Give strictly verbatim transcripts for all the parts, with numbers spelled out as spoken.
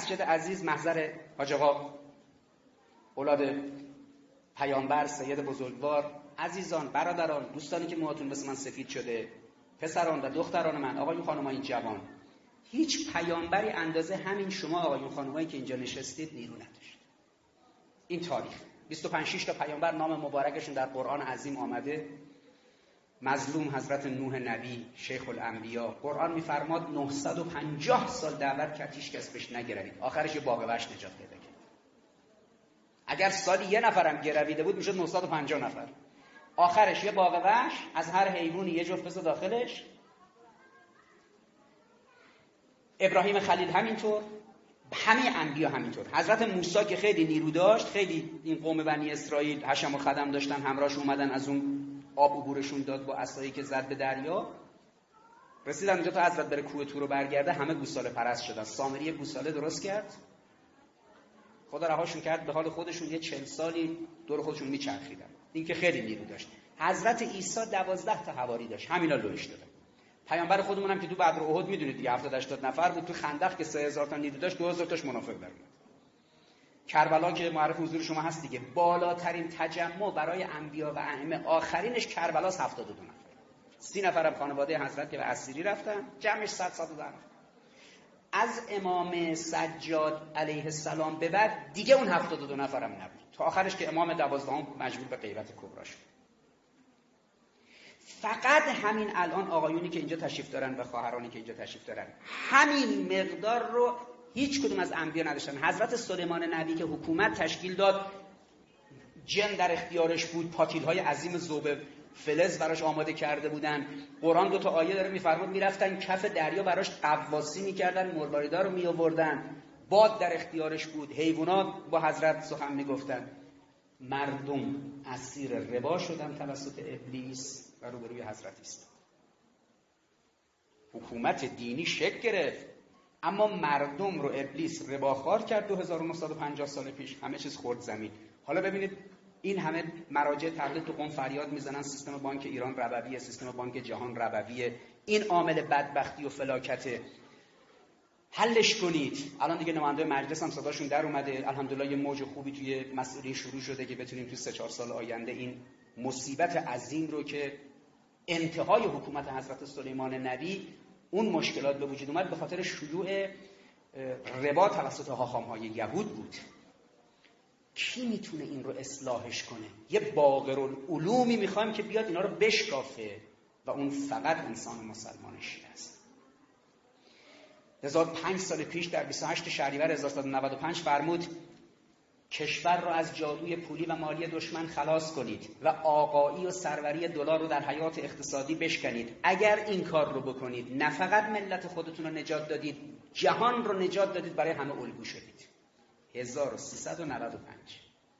مسجد عزیز محضر حاج آقا اولاد پیامبر سید بزرگوار، عزیزان، برادران، دوستانی که موهاتون مثل من سفید شده، پسران و دختران من، آقایون خانم‌های جوان، هیچ پیامبری اندازه همین شما آقایون خانم‌هایی که اینجا نشستید نیرو نداشت. این تاریخ بیست و پنج شش تا پیامبر نام مبارکشون در قرآن عظیم آمده. مظلوم حضرت نوح نبی شیخ الانبیا، قرآن میفرماد نهصد و پنجاه سال دعوت کرد هیچ کس بهش نگروید، آخرش یه باغ وحش نجات پیدا کرد. اگر سالی یه نفرم گرویده بود میشد نهصد و پنجاه نفر. آخرش یه باغ وحش از هر حیوانی یه جفت بس داخلش. ابراهیم خلیل همینطور، همه انبیا همینطور. حضرت موسی که خیلی نیرو داشت، خیلی این قوم بنی اسرائیل حشم و خدم داشتن، همراهش اومدن از اون آب عبورشون داد با عصایی که زد به دریا، رسیدن اونجا تا حضرت بره کوه طور رو برگرده، همه گوساله پرست شدن. سامری گوساله درست کرد، خدا رهاشون کرد به حال خودشون، یه چهل سالی دور خودشون میچرخیدن. این که خیلی نیرو داشت. حضرت عیسی دوازده تا حواری داشت، همینا لوش دادن. پیامبر خودمون هم که تو بدر و احد میدونید دیگه هفتاد هشتاد نفر بود، تو خندق که سه هزار تا نیرو داشت دو هزار تاش منافق در اومد. کربلا که معرف حضور شما هست دیگه، بالاترین تجمع برای انبیا و ائمه آخرینش کربلاس هفتاد و دو نفر. سی نفرم خانواده حضرت که به اسیری رفتن، جمعش صد صد و ده نفر. از امام سجاد علیه السلام به بعد دیگه اون هفتاد و دو نفرم نبود، تا آخرش که امام دوازدهم مجبور به غیبت کبرا شد. فقط همین الان آقایونی که اینجا تشریف دارن و خواهرانی که اینجا تشریف دارن همین مقدار رو هیچ کدوم از انبیا نداشتن. حضرت سلیمان نبی که حکومت تشکیل داد، جن در اختیارش بود، پاتیل‌های عظیم ذوب فلز براش آماده کرده بودن. قرآن دو تا آیه داره میفرماد میرفتن کف دریا براش قواسی میکردن، مرواریدا رو میآوردن. باد در اختیارش بود، حیوانات با حضرت سخن میگفتن. مردم اسیر ربا شدن توسط ابلیس و روبروی حضرت است. حکومت دینی شکل گرفت، اما مردم رو ابلیس رباخوار کرد. دو هزار و نهصد و پنجاه سال پیش همه چیز خورد زمین. حالا ببینید این همه مراجع تبلیغ تو قم فریاد میزنن سیستم بانک ایران ربویه، سیستم بانک جهان ربویه، این عامل بدبختی و فلاکته، حلش کنید. الان دیگه نماینده مجلس هم صداشون در اومده، الحمدلله یه موج خوبی توی مسئولین شروع شده که بتونیم توی سه چهار سال آینده این مصیبت عظیم رو که انتهای حکومت حضرت سلیمان نبی اون مشکلات به وجود اومد به خاطر شیوع ربا توسط حاخام‌های یهود بود. کی میتونه این رو اصلاحش کنه؟ یه باقرالعلومی میخوایم که بیاد اینا رو بشکافه و اون فقط انسان مسلمان شیعه است. لذا پنج سال پیش در بیست و هشتم شهریور هزار و سیصد و نود و پنج فرمود کشور را از جادوی پولی و مالی دشمن خلاص کنید و آقایی و سروری دلار رو در حیات اقتصادی بشکنید. اگر این کار رو بکنید نه فقط ملت خودتون رو نجات دادید، جهان رو نجات دادید، برای همه الگو شدید. هزار و سیصد و نود و پنج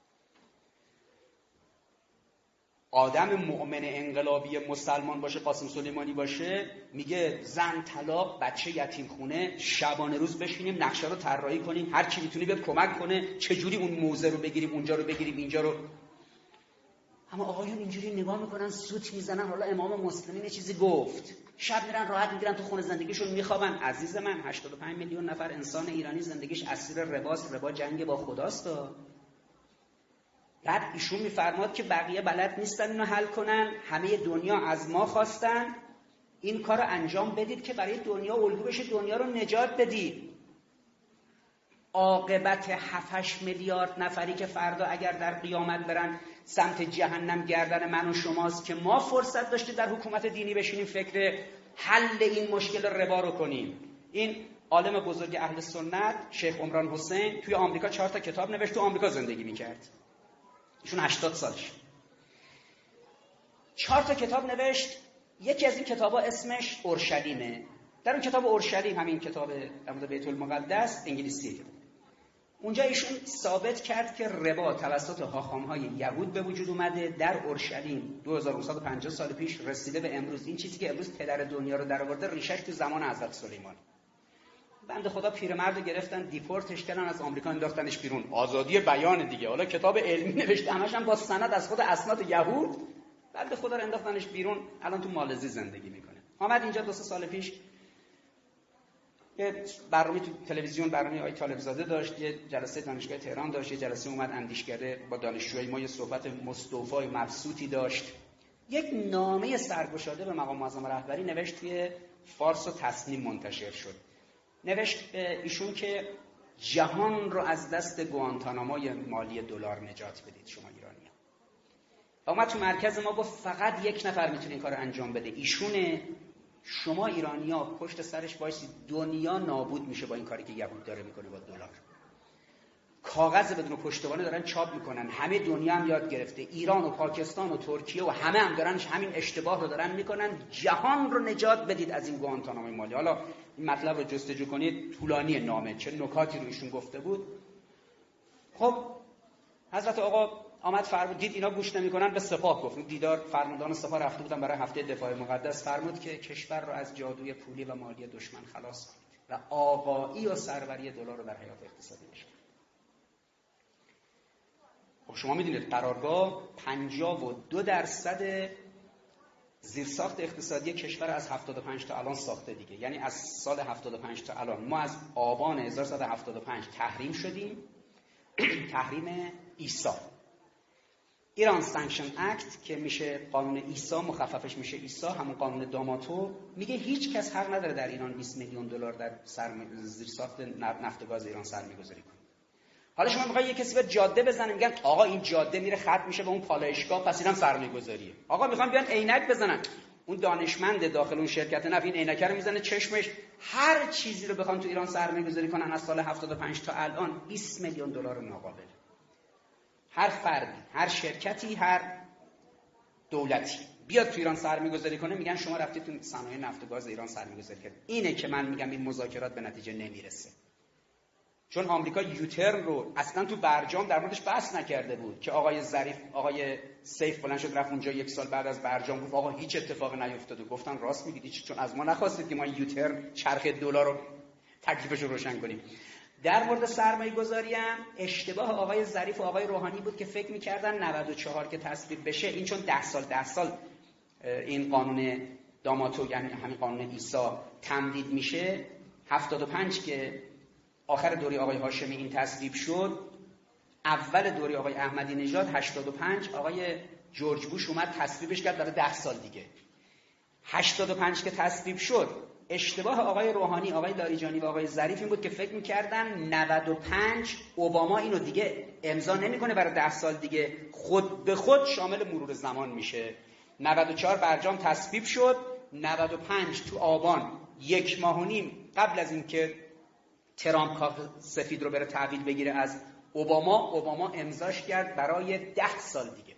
آدم مؤمن انقلابی مسلمان باشه، قاسم سلیمانی باشه، میگه زن طلاق، بچه یتیم خونه، شبانه روز بشینیم نقشه رو طراحی کنیم، هر کی میتونی بهت کمک کنه چجوری اون موزه رو بگیریم، اونجا رو بگیریم، اینجا رو. اما آقایون اینجوری نگاه میکنن، سوت میزنن. حالا امام مسلمین یه چیزی گفت، شب میرن راحت میگیرن تو خونه زندگیشون میخوابن. عزیز من، هشتاد و پنج میلیون نفر انسان ایرانی زندگیش اسیر رباست. ربا جنگ با خداست. بعد ایشون میفرماد که بقیه بلد نیستن اینو حل کنن، همه دنیا از ما خواستن این کارو انجام بدید که برای دنیا الگو بشه، دنیا رو نجات بدید. عاقبت هفت هشت میلیارد نفری که فردا اگر در قیامت برن سمت جهنم گردن من و شماست که ما فرصت داشتیم در حکومت دینی بشینیم فکر حل این مشکل ربا رو کنیم. این عالم بزرگ اهل سنت شیخ عمران حسین توی آمریکا چهار تا کتاب نوشت، تو آمریکا زندگی میکرد، ایشون هشتاد سالش. چهار تا کتاب نوشت. یکی از این کتابا اسمش اورشلیمه. در اون کتاب اورشلیم، همین کتاب در مورد بیت المقدس، انگلیسیه. اونجا ایشون ثابت کرد که ربا توسط حاخام‌های یهود به وجود اومده در اورشلیم دو هزار و نهصد و پنجاه سال پیش رسیده به امروز. این چیزی که امروز پدر دنیا رو درآورده ریشش تو زمان حضرت سلیمان. بنده خدا پیرمرد رو گرفتن دیپورتش کردن، از آمریکا انداختنش بیرون. آزادی بیان دیگه. حالا کتاب علمی نوشته، همش هم با سند از خود اسناد یهود. بنده خدا رو انداختنش بیرون، الان تو مالزی زندگی میکنه. آمد اینجا دو سه سال پیش یه برنامه تو تلویزیون، برنامه آقای طالبزاده داشت، یه جلسه دانشگاه تهران داشت، یه جلسه اومد اندیشکده با دانشجوهای ما یه صحبت مستوفای مبسوطی داشت. یک نامه سرگشاده به مقام معظم رهبری نوشت، توی فارس و تصنیم منتشر شد. نوشت ایشون که جهان رو از دست گوانتاناموی مالی دلار نجات بدید شما ایرانی‌ها. و اومد تو مرکز ما گفت فقط یک نفر میتونه این کار انجام بده، ایشونه. شما ایرانی‌ها پشت سرش وایسید، دنیا نابود میشه با این کاری که یهود داره میکنه با دلار. کاغذ بدون پشتوانه دارن چاپ میکنن، همه دنیا هم یاد گرفته، ایران و پاکستان و ترکیه و همه هم دارن همین اشتباه رو دارن میکنن. جهان رو نجات بدید از این گوانتاناموی مالی. حالا این مطلب رو جستجو کنید، طولانی نامه، چه نکاتی رو ایشون گفته بود. خب حضرت آقا آمد فرمود، دید اینا گوش نمیکنن، به سپاه گفت. دیدار فرماندهان سپاه رفته بودن برای هفته دفاع مقدس، فرمود که کشور رو از جادوی پولی و مالی دشمن خلاص کنید و آقایی و سروری دلار رو در حیات اقتصادی نشون. خب شما میدونید قرارگاه پنجاه و دو درصد زیرساخت اقتصادی کشور از هفتاد و پنج تا الان ساخته دیگه. یعنی از سال هفتاد و پنج تا الان ما از آبان هزار و سیصد و هفتاد و پنج تحریم شدیم. تحریم ایسا، ایران سانکشن اکت که میشه قانون ایسا، مخففش میشه ایسا، همون قانون داماتو، میگه هیچ کس حق نداره در ایران بیست میلیون دلار در زیرساخت نفت و گاز ایران سرمایه‌گذاری کنه. حالا شما میخوای یه کسی به جاده بزنه، میگن آقا این جاده میره ختم میشه به اون پالایشگاه، پس اینم سرمایه‌گذاریه. آقا میخوان بیان عینک بزنن، اون دانشمند داخل اون شرکت نفت این عینک رو میزنه چشمش. هر چیزی رو بخوان تو ایران سرمایه‌گذاری کنن از سال هفتاد و پنج تا الان بیست میلیون دلار ناقابل. هر فردی، هر شرکتی، هر دولتی بیاد تو ایران سرمایه‌گذاری کنه، میگن شما رفتید تو صنایع نفت و گاز ایران سرمایه‌گذاری کردید. اینه که من میگم این مذاکرات به نتیجه نمیرسه. چون آمریکا یوترن رو اصلا تو برجام در موردش بحث نکرده بود که آقای ظریف، آقای سیف بلند شد رفت اونجا یک سال بعد از برجام گفت آقا هیچ اتفاقی نیفتاده. گفتن راست میگید، چون از ما نخواستید که ما یوترن چرخ دلار رو تکلیفش رو روشن کنیم. در مورد سرمایه گذاری هم اشتباه آقای ظریف و آقای روحانی بود که فکر میکردن نود و چهار که تصویب بشه، این چون ده سال ده سال این قانون داماتو یعنی همین قانون ایسا تمدید میشه، هفتاد و پنج که آخر دوره آقای هاشمی این تصویب شد، اول دوره آقای احمدی نژاد هشتاد و پنج آقای جورج بوش اومد تصویبش کرد برای ده سال دیگه. هشتاد و پنج که تصویب شد، اشتباه آقای روحانی، آقای لاریجانی و آقای ظریف این بود که فکر می‌کردن نود و پنج اوباما اینو دیگه امضا نمی‌کنه برای ده سال دیگه، خود به خود شامل مرور زمان میشه. نود و چهار برجام تصویب شد، نود و پنج تو آبان یک ماه و نیم قبل از اینکه ترامپ کاخ سفید رو بره تحویل بگیره از اوباما، اوباما امضاش کرد برای ده سال دیگه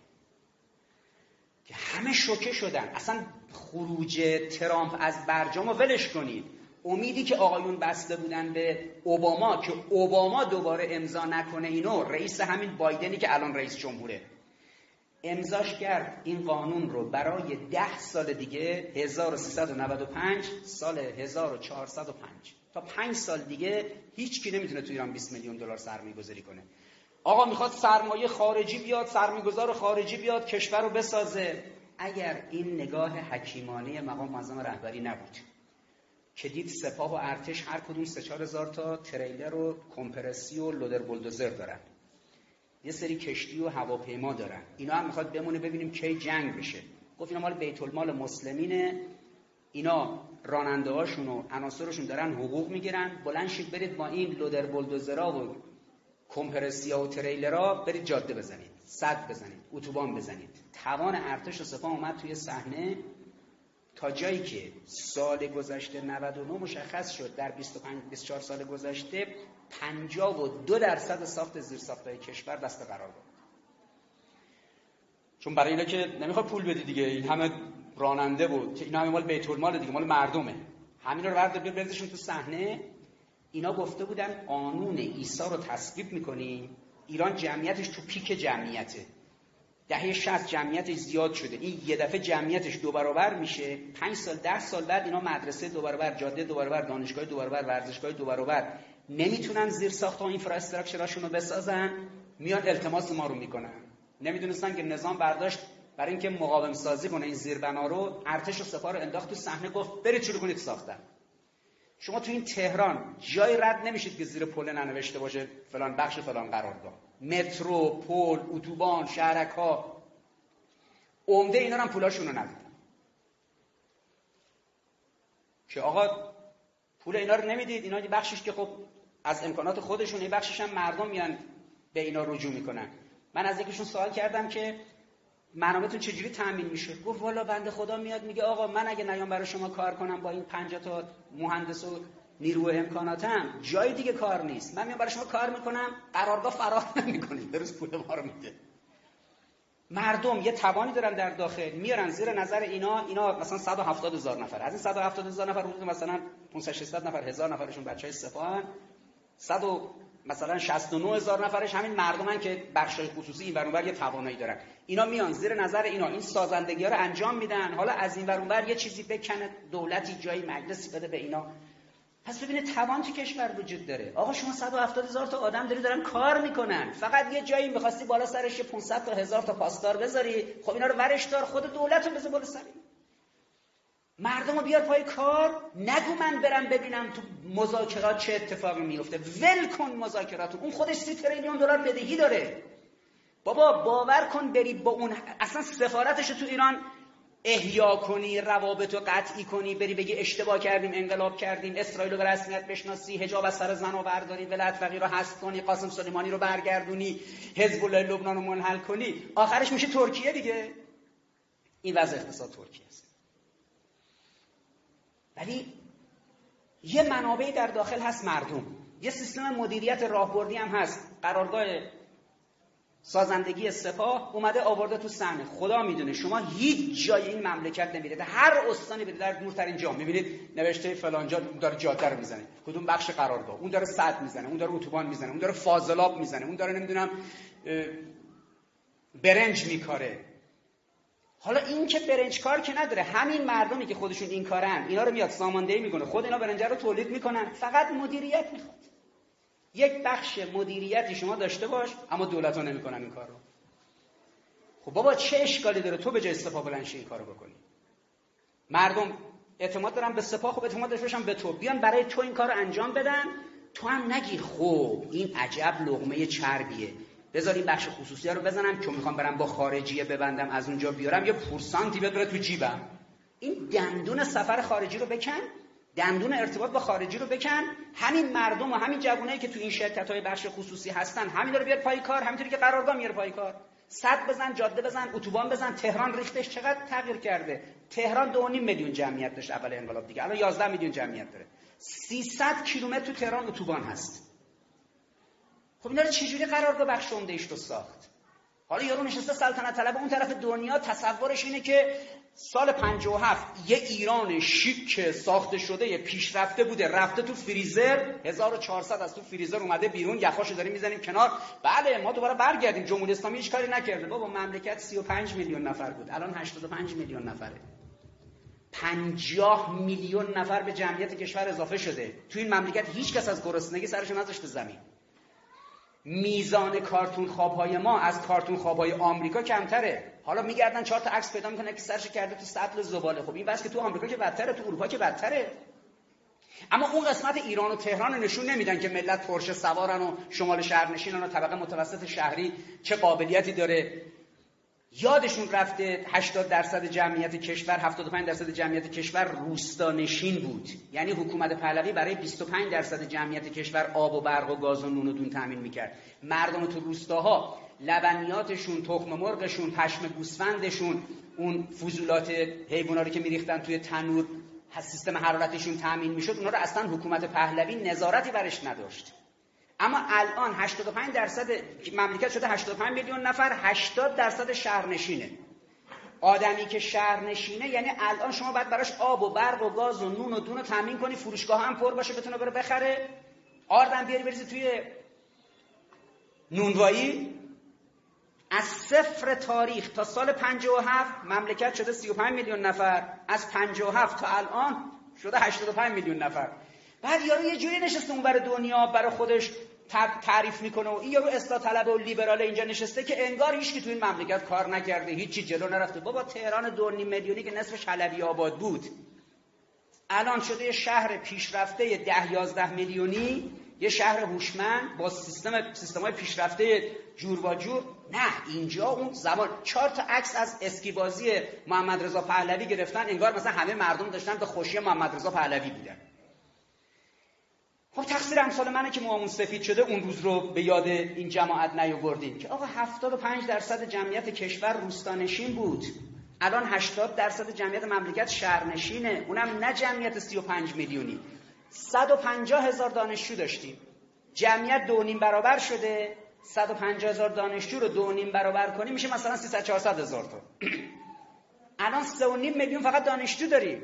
که همه شوکه شدن. اصلا خروج ترامپ از برجام رو ولش کنید، امیدی که آقایون بسته بودن به اوباما که اوباما دوباره امضا نکنه اینو، رئیس همین بایدنی که الان رئیس جمهوره امضاش کرد این قانون رو برای ده سال دیگه، هزار و سیصد و نود و پنج سال هزار و چهارصد و پنج تا پنج سال دیگه هیچ کی نمیتونه تو ایران بیست میلیون دلار سرمایه گذاری کنه. آقا میخواد سرمایه خارجی بیاد، سرمایه‌گذار خارجی بیاد کشور رو بسازه. اگر این نگاه حکیمانه مقام معظم رهبری نبود که دید سپاه و ارتش هر کدوم سه چهار هزار تا تریلر و کمپرسی و لودر بولدوزر دارن، یه سری کشتی و هواپیما دارن، اینا هم میخواد بمونه ببینیم کی جنگ بشه. گفت اینا مال بیت المال مسلمینه، اینا راننده هاشون و عناصرشون دارن حقوق میگیرن، بلند شید برید با این لودر بولدوزرها و کمپرسیا و تریلرها برید جاده بزنید، سد بزنید، اتوبان بزنید. توان ارتش و سپاه اومد توی صحنه تا جایی که سال گذشته نود و نه مشخص شد در بیست و پنج بیست و چهار سال گذشته پنجاه و دو درصد ساخت زیرساخت‌های کشور دست قرار بود. چون برای اینا که نمیخواد پول بدی دیگه، این همه راننده بود که اینا همه مال بیت المال دیگه، مال مردمه، همین رو بردار بیار بریزشون تو صحنه. اینا گفته بودن قانون ایسا رو تصویب میکنیم، ایران جمعیتش تو پیک جمعیته، دهه شصت جمعیتش زیاد شده، این یه دفعه جمعیتش دو برابر میشه، پنج سال ده سال بعد اینا مدرسه دو برابر، جاده دو برابر، دانشگاه دو برابر، ورزشگاه دو برابر، نمیتونن زیر ساخت و اینفراستراکچراشون رو بسازن، میان التماس ما رو میکنن. نمیدونستن که نظام برداشت برای اینکه مقاوم سازی کنه این زیربنا رو، ارتش و سپاه رو انداخت تو صحنه، گفت برید شروع کنید ساختن. شما تو این تهران جای رد نمیشید که زیر پل ننوشته باشه فلان بخش فلان قرارگاه. مترو، پل، اتوبان، شهرک‌ها، عمده اینا هم پولاشون رو ندادن که آقا پول اینا رو نمیدید. اینا بخشش که خب از امکانات خودشونه، بخشش هم مردم میان به اینا رجوع میکنن. من از یکیشون سوال کردم که منابعتون چجوری تامین میشه؟ گفت والا بنده خدا میاد میگه آقا من اگه نیام برای شما کار کنم با این پنجاه تا مهندس و نیرو امکاناتم جای دیگه کار نیست، من میام برای شما کار میکنم، قرارگاه فرار نمیکنید، درست پول ما رو میده. مردم یه توانی دارن در داخل، میارن زیر نظر اینا. اینا مثلا صد و هفتاد هزار نفر، از این صد و هفتاد هزار نفر حدود مثلا پانصد ششصد نفر، هزار نفرشون بچهای سپاهن، صد و مثلا شصت و نه هزار نفرش همین مردمن که بخشای خصوصی این ور اون ور یه توانایی دارن. اینا میان زیر نظر اینا این سازندگی‌ها رو انجام میدن. حالا از این ور اون ور یه چیزی بکنه، دولتی جایی مجلسی بده به اینا. پس ببینید توان تو کشور وجود داره. آقا شما صد و هفتاد هزار تا آدم داری دارن کار میکنن، فقط یه جایی می‌خواستی بالا سرش پانصد تا هزار تا پاسدار بذاری، خب اینا رو ورش دار، خود دولت رو بذار بالا سر مردم رو بیار پای کار. نگو من برم ببینم تو مذاکرات چه اتفاقی میفته. ول کن مذاکرات، اون خودش سی تریلیون دلار بدهی داره. بابا باور کن بری با اون اصلا سفارتش تو ایران احیا کنی، روابط رو قطعی کنی، بری بگی اشتباه کردیم، انقلاب کردیم، اسرائیل رو به رسمیت بشناسی، حجاب از سر زن رو برداری، ولایت فقیه رو حذف کنی، قاسم سلیمانی رو برگردونی، حزب الله لبنان رو منحل کنی، آخرش میشه ترکیه دیگه. این وضع اقتصاد ترکیه است. ولی یه منابعی در داخل هست، مردم، یه سیستم مدیریت راهبردی هم هست. قرارگاه سازندگی سپاه اومده آورده تو صحنه. خدا میدونه شما هیچ جای این مملکت نمیرید، هر استانی برید در دورترین جا میبینید نوشته فلان جا داره جاده رو میزنه، کدوم بخش قرارگاه، اون داره سد میزنه، اون داره اتوبان میزنه، اون داره فاضلاب میزنه، اون داره نمیدونم برنج میکاره. حالا این که برنج کار که نداره، همین مردمی که خودشون این کارن اینا رو میاد ساماندهی میکنه، خود اینا برنج رو تولید میکنن، فقط مدیریت میخواد. یک بخش مدیریتی شما داشته باش، اما دولت‌ها نمیکنن این کار رو. خب بابا چه اشکالی داره تو به جای سپاه بلند شی این کارو بکنی؟ مردم اعتماد دارن به سپاه، خب اعتماد داشته باشن به تو، بیان برای تو این کارو انجام بدن. تو هم نگی خب این عجب لقمه چربیه، بذار این بخش خصوصی رو بزنم چون میخوام برم با خارجیه ببندم، از اونجا بیارم یه پورسانتی بره تو جیبم. این دندون سفر خارجی رو بکن، دندون ارتباط با خارجی رو بکن. همین مردم و همین جوانایی که تو این شرکت‌های بخش خصوصی هستن، همین رو بیار پای کار، همینطوری که قرارگاه میاره پای کار. سد بزن، جاده بزن، اتوبان بزن. تهران ریختش چقدر تغییر کرده. تهران دو و نیم میلیون جمعیت داشت اول انقلاب، دیگه الان یازده میلیون جمعیت داره. سیصد کیلومتر تو تهران اتوبان هست. خب اینا رو چجوری قرارگاه بخش عمده ایش رو ساخت؟ حالا یارو نشسته سلطنت طلب اون طرف دنیا، تصورش اینه که سال پنجاه و هفت یه ایران شیک ساخته شده، یه پیشرفته بوده، رفته تو فریزر، هزار و چهارصد از تو فریزر اومده بیرون، یخاشو داریم میزنیم کنار، بله ما دوباره برگردیم. جمهوری اسلامی هیچ کاری نکرده. بابا مملکت سی و پنج میلیون نفر بود، الان هشتاد و پنج میلیون نفره. پنجاه میلیون نفر به جمعیت کشور اضافه شده. تو این مملکت هیچ کس از گرسنگی سرش نذاشته زمین. میزان کارتون خوابهای ما از کارتون خوابهای آمریکا کمتره. حالا میگردن چهار تا عکس پیدا میکنن که سرش کرده تو سطل زباله. خب این بس که تو آمریکا که بدتره، تو اروپا که بدتره. اما اون قسمت ایران و تهران نشون نمیدن که ملت پرشه سوارن و شمال شهرنشینن و طبقه متوسط شهری چه قابلیتی داره. یادشون رفته هشتاد درصد جمعیت کشور، هفتاد و پنج درصد جمعیت کشور روستانشین بود. یعنی حکومت پهلوی برای بیست و پنج درصد جمعیت کشور آب و برق و گاز و نون و دون تامین میکرد. مردم تو روستاها لبنیاتشون، تخم مرغشون، پشم گوسفندشون، اون فضولات حیوانات رو که میریختن توی تنور، سیستم حرارتشون تامین میشد. اونا رو اصلا حکومت پهلوی نظارتی برش نداشت. اما الان هشتاد و پنج درصد مملکت شده هشتاد و پنج میلیون نفر، هشتاد درصد شهرنشینه. آدمی که شهرنشینه یعنی الان شما باید براش آب و برق و گاز و نون و دون رو تامین کنی، فروشگاه هم پر باشه بتونه بره بخره، آردم بیاری بریزی توی نونوایی. از صفر تاریخ تا سال پنجاه و هفت مملکت شده سی و پنج میلیون نفر، از پنجاه و هفت تا الان شده هشتاد و پنج میلیون نفر. بعد یارو یه جوری نشسته اون برای دنیا برای خودش تعریف میکنه و این یارو اصلاح طلب و لیبرال اینجا نشسته که انگار هیچکی تو این مملکت کار نکرده، هیچی جلو نرفته. بابا تهران دو و نیم میلیونی که نصفش حلبی آباد بود، الان شده یه شهر پیشرفته ده یازده میلیونی، یه شهر هوشمند با سیستم سیستم‌های پیشرفته جور با جور. نه، اینجا اون زمان چهار تا عکس از اسکی بازی محمد رضا پهلوی گرفتن، انگار مثلا همه مردم داشتن به خوشی محمد رضا پهلوی بودن. خب تقصیر امثال منه که موامون سفید شده اون روز رو به یاد این جماعت نیاوردیم که آقا هفتاد و پنج درصد جمعیت کشور روستانشین بود، الان هشتاد درصد جمعیت مملکت شهرنشینه، اونم نه جمعیت سی و پنج میلیونی. صد و پنجاه هزار دانشجو داشتیم، جمعیت دو نیم برابر شده. صد و پنجاه هزار دانشجو رو دو نیم برابر کنیم میشه مثلا سیصد چهارصد هزار تا. الان سه و نیم میلیون فقط دانشجو داریم.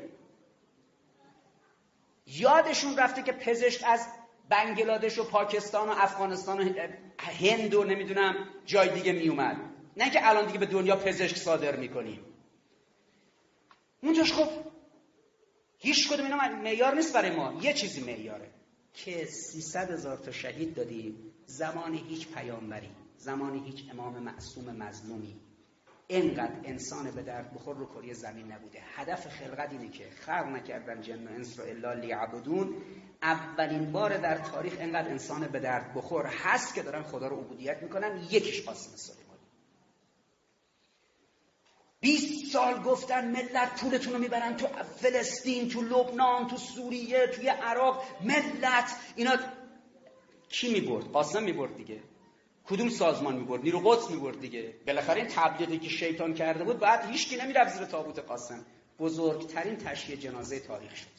یادشون رفته که پزشک از بنگلادش و پاکستان و افغانستان و هند و نمیدونم جای دیگه میومد، نه که الان دیگه به دنیا پزشک صادر میکنیم. اونجاش خب هیچ کدوم اینا معیار نیست برای ما. یه چیزی معیاره که سیصد هزار تا شهید دادیم زمان هیچ پیامبری، زمان هیچ امام معصوم مظلومی اینقدر انسان به درد بخور رو کره زمین نبوده. هدف خلقت اینه که خلق نکردن جن و انس رو الا لیعبدون. اولین بار در تاریخ اینقدر انسان به درد بخور هست که دارن خدا رو عبودیت میکنن. یکیش قاسم سلیمانی. بیست سال گفتن ملت پولتون رو میبرن تو فلسطین، تو لبنان، تو سوریه، توی عراق. ملت اینا کی میبرد؟ قاسم میبرد دیگه. کدوم سازمان میبرد؟ نیرو قدس میبرد دیگه. بالاخره این تبلیغی که شیطان کرده بود بعد هیچ کی نمیرفت زیر تابوت قاسم. بزرگترین تشییع جنازه تاریخ شد.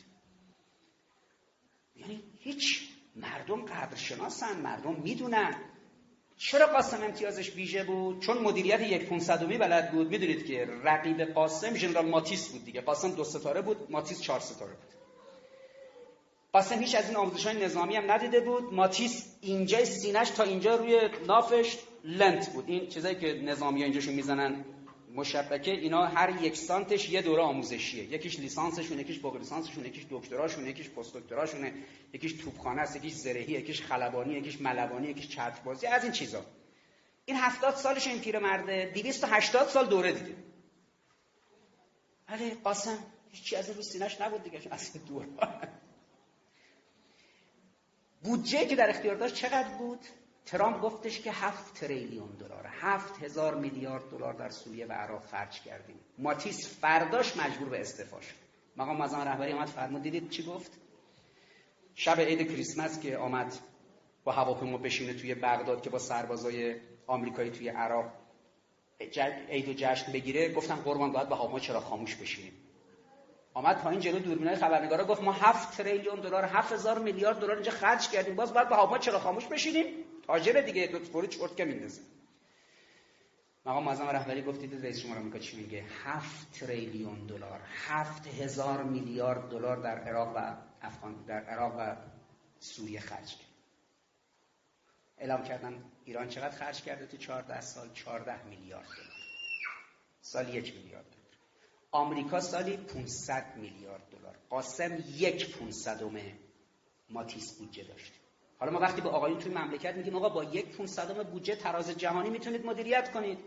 یعنی هیچ مردم قدرشناسن، مردم میدونن. چرا قاسم امتیازش ویژه بود؟ چون مدیریت یک پونصدمی بلد بود. میدونید که رقیب قاسم ژنرال ماتیس بود دیگه. قاسم دو ستاره بود، ماتیس چهار ستاره بود. قاسم هیچ از این آموزش‌های نظامی هم ندیده بود. ماتیس اینجای سینه‌اش تا اینجا روی نافش لنت بود. این چیزایی که نظامی‌ها اینجاشون میزنن مشبکه، اینا هر یک سانتش یه دوره آموزشیه. یکیش لیسانسشون، یکیش فوق لیسانسشون، یکیش دکتراشون، یکیش پست دکتراشونه، یکیش توپخانه است، یکیش زرهی، یکیش خلبانی، یکیش ملوانی، یکیش چتربازی، از این چیزا. این هفتاد سالش این پیرمرده دویست و هشتاد سال دوره دیده. ولی قاسم هیچی از این رو سینه‌اش نبود دیگه، از این دوره. بودجه که در اختیار داشت چقدر بود؟ ترامپ گفتش که هفت تریلیون دلار، هفت هزار میلیارد دلار در سوریه و عراق خرج کردیم. ماتیس فرداش مجبور به استعفا شد. مقام معظم رهبری آمد فرمود، دیدید چی گفت؟ شب عید کریسمس که آمد با هواپیما بشینه توی بغداد که با سربازای آمریکایی توی عراق عید و جشن بگیره، گفتن قربان باید با هواپیما چرا خاموش بشینیم. آمد پایین جلو دوربینای خبرنگارا گفت ما هفت تریلیون دلار، هفت هزار میلیارد دلار اینجا خرج کردیم، باز باید با هواپیما چرا خاموش بشینیم؟ تاجر دیگه دو فوری چرت که میندازه. مقام معظم رهبری گفت دیدید رئیس جمهور آمریکا چی میگه؟ هفت تریلیون دلار، هفت هزار میلیارد دلار در عراق و افغان در عراق و سوریه خرج کرد. اعلام کردن ایران چقدر خرج کرده تو چهارده سال؟ چهارده میلیارد دلار. سال یک میلیارد دلار. آمریکا سالی پانصد میلیارد دلار. قاسم یک پونصدم ماتیس بودجه داشت. حالا ما وقتی به آقایون توی مملکت میگیم آقا با یک پونصدم بودجه تراز جهانی میتونید مدیریت کنید.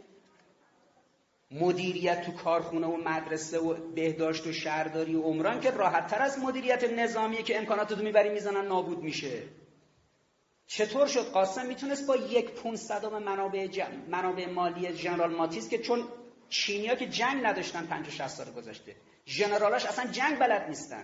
مدیریت تو کارخونه و مدرسه و بهداشت و شهرداری و عمران که راحت تر از مدیریت نظامیه که امکانات رو میبری میزنن نابود میشه. چطور شد قاسم میتونست با یک پونصدم منابع ج... منابع مالی ژنرال ماتیس که چون چینی‌ها که جنگ نداشتن پنجاه شصت سال گذشته، ژنرالاش اصلا جنگ بلد نیستن.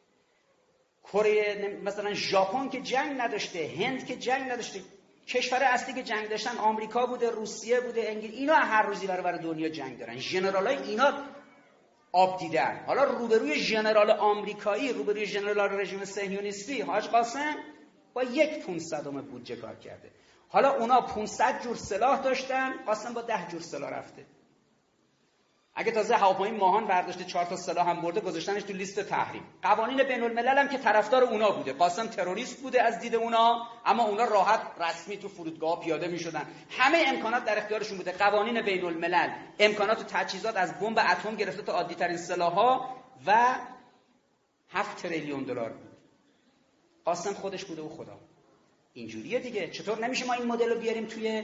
کره مثلا ژاپن که جنگ نداشته، هند که جنگ نداشته، کشور اصلی که جنگ داشتن آمریکا بوده، روسیه بوده، انگلیس. اینا هر روزی برای برای دنیا جنگ دارن. ژنرالای اینا آب دیدن. حالا روبروی ژنرال آمریکایی، روبروی ژنرال رژیم صهیونیستی، حاج قاسم با یک پونصدم بودجه کار کرده. حالا اونا پانصد جور سلاح داشتن، قاسم با ده جور سلاح رفته. اگه تازه هواپیمای ماهان برداشته چهار تا سلاح هم برده، گذاشتنش تو لیست تحریم. قوانین بین الملل هم که طرفدار اونا بوده. قاسم تروریست بوده از دید اونا، اما اونا راحت رسمی تو فرودگاه پیاده میشدن. همه امکانات در اختیارشون بوده. قوانین بین الملل، امکانات و تجهیزات از بمب اتم گرفته تا عادی ترین سلاح‌ها و هفت تریلیون دلار بود. قاسم خودش بوده و خدا. اینجوریه دیگه. چطور نمیشه ما این مدل رو بیاریم توی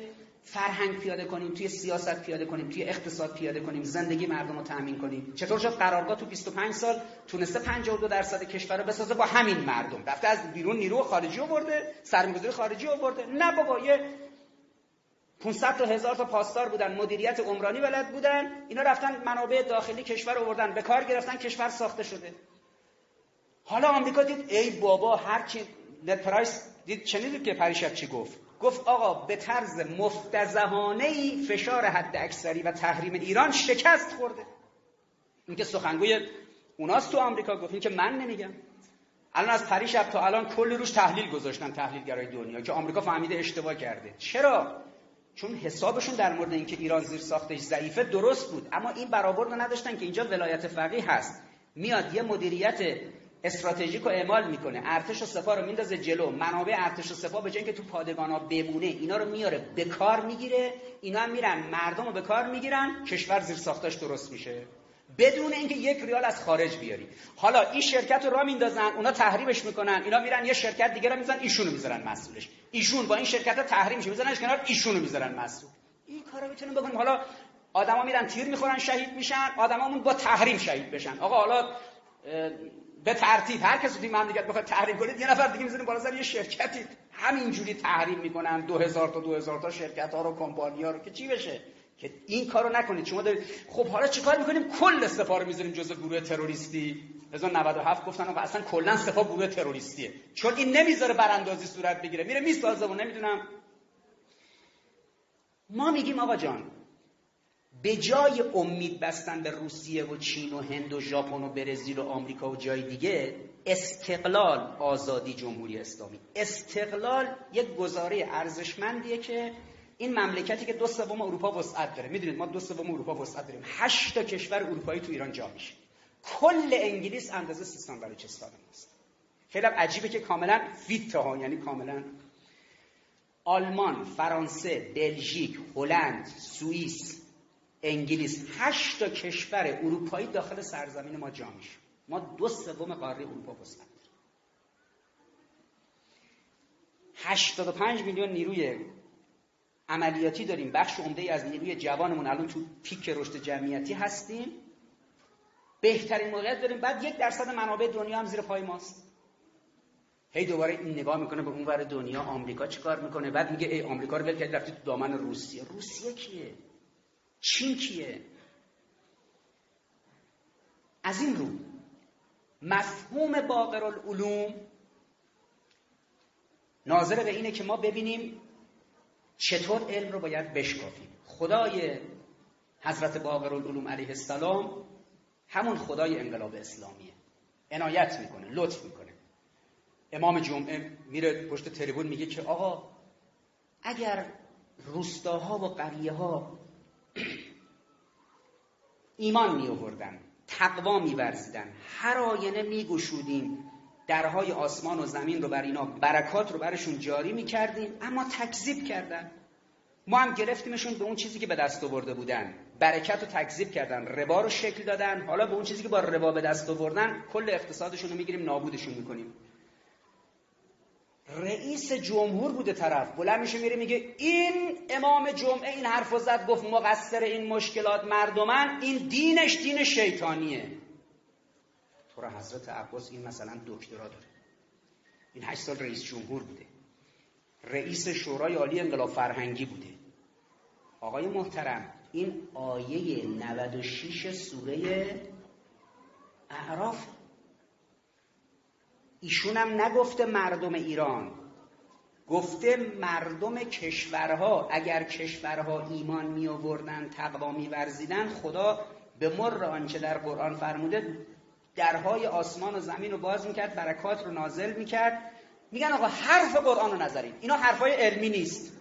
فرهنگ پیاده کنیم، توی سیاست پیاده کنیم، توی اقتصاد پیاده کنیم، زندگی مردم رو تامین کنیم. چطور شد قرارگاه تو بیست و پنج سال تونسته پنجاه و دو درصد کشور رو بسازه با همین مردم؟ رفته از بیرون نیرو خارجی آورده، سرمایه‌گذاری خارجی آورده؟ نه بابا، یه پانصد تا هزار تا پاسدار بودن، مدیریت عمرانی بلد بودن، اینا رفتن منابع داخلی کشور آوردن، به کار گرفتن، کشور ساخته شده. حالا آمریکا دید ای بابا هر چی نت پرایس دید، شنیدید که پریشب چی گفت؟ گفت آقا به طرز مفتضحانه‌ای فشار حد اکثری و تحریم ایران شکست خورده. این که سخنگوی اوناست تو آمریکا، گفت، این که من نمیگم. الان از پریشب تا الان کلی روش تحلیل گذاشتن تحلیلگرای دنیا که آمریکا فهمیده اشتباه کرده. چرا؟ چون حسابشون در مورد اینکه ایران زیر ساختش ضعیفه درست بود، اما این برآورد رو نداشتن که اینجا ولایت فقیه هست، میاد یه مدیریت استراتژیک رو اعمال میکنه، ارتش و سپاه رو میندازه جلو، منابع ارتش و سپاه به جای اینکه تو پادگانا بمونه اینا رو میاره به کار میگیره، اینا هم میرن مردم رو به کار میگیرن، کشور زیر ساختش درست میشه بدون اینکه یک ریال از خارج بیاری. حالا این شرکت رو راه میندازن، اونا تحریمش میکنن، اینا میرن یه شرکت دیگه رو میذارن، ایشونو میذارن مسئولش، ایشون با این شرکت تحریمش میذارنش کنار، ایشونو میذارن مسئول. این کارا میتونیم بکنیم. حالا آدما میرن تیر میخورن شهید میشن، آدمامون با تحریم شهید بشن. آقا حالا به ترتیب هر کسی توی مملکت بخواد تحریم کنید یه نفر دیگه میذاریم بالا سر یه شرکتی، همینجوری تحریم میکنن دو هزار تا دو هزار تا شرکت ها رو، کمپانی ها رو، که چی بشه؟ که این کارو نکنید. شما دارید خب حالا چیکار میکنیم؟ کل سپاه رو میذاریم جزء گروه تروریستی. هزار و نود و هفت گفتن آقا اصلا کلا سپاه گروه تروریستیه، چون این نمیذاره براندازی صورت بگیره، میره میسازه و نمیدونم. ما میگیم آقا جان به جای امید بستن به روسیه و چین و هند و ژاپن و برزیل و آمریکا و جای دیگه، استقلال، آزادی، جمهوری اسلامی. استقلال یک گزاره ارزشمندیه که این مملکتی که دو سوم اروپا وسعت داره، میدونید ما دو سوم اروپا وسعت داریم، هشت تا کشور اروپایی تو ایران جا میشه، کل انگلیس اندازه سیستان بلوچستان است. خیلی عجیبه که کاملا فیت ها، یعنی کاملا آلمان، فرانسه، بلژیک، هلند، سوئیس، انگلیس، هشت تا کشور اروپایی داخل سرزمین ما جا میشه. ما دو سوم قاره اروپا وسعت داریم. هشتاد و پنج میلیون نیروی عملیاتی داریم، بخش عمده‌ای از نیروی جوانمون الان تو پیک رشد جمعیتی هستیم، بهترین موقعیت داریم، بعد یک درصد منابع دنیا هم زیر پای ماست. هی دوباره این نگاه میکنه به اون ور دنیا، آمریکا چیکار میکنه، بعد میگه ای آمریکا رو ول کردی رفتی تو دامن روسیه. روسیه کیه؟ چین کیه؟ از این رو مفهوم باقرالعلوم ناظر به اینه که ما ببینیم چطور علم رو باید بشکافیم. خدای حضرت باقرالعلوم علیه السلام همون خدای انقلاب اسلامیه، عنایت میکنه، لطف میکنه. امام جمعه میره پشت تریبون میگه که آقا اگر روستاها و قریه ها ایمان می آوردن، تقوا می ورزیدن، هر آینه می گشودیم درهای آسمان و زمین رو بر اینا، برکات رو برشون جاری می کردیم، اما تکذیب کردن. ما هم گرفتیمشون به اون چیزی که به دست آورده بودن، برکت رو تکذیب کردن، ربا رو شکل دادن، حالا به اون چیزی که با ربا به دست آوردن کل اقتصادشون رو میگیریم نابودشون میکنیم. رئیس جمهور بوده طرف، بلند میشه میره میگه این امام جمعه این حرفو زد، گفت مقصر این مشکلات مردمن، این دینش دین شیطانیه. تو را حضرت عباس این مثلا دکترا داره، این هشت سال رئیس جمهور بوده، رئیس شورای عالی انقلاب فرهنگی بوده. آقای محترم این آیه نود و شش سوره اعراف، ایشون هم نگفته مردم ایران، گفته مردم کشورها. اگر کشورها ایمان می آوردن، تقوا می ورزیدن، خدا به مر آنچه در قرآن فرموده درهای آسمان و زمین رو باز میکرد، برکات رو نازل میکرد. میگن آقا حرف قرآن رو نذارید، اینا حرفای علمی نیست.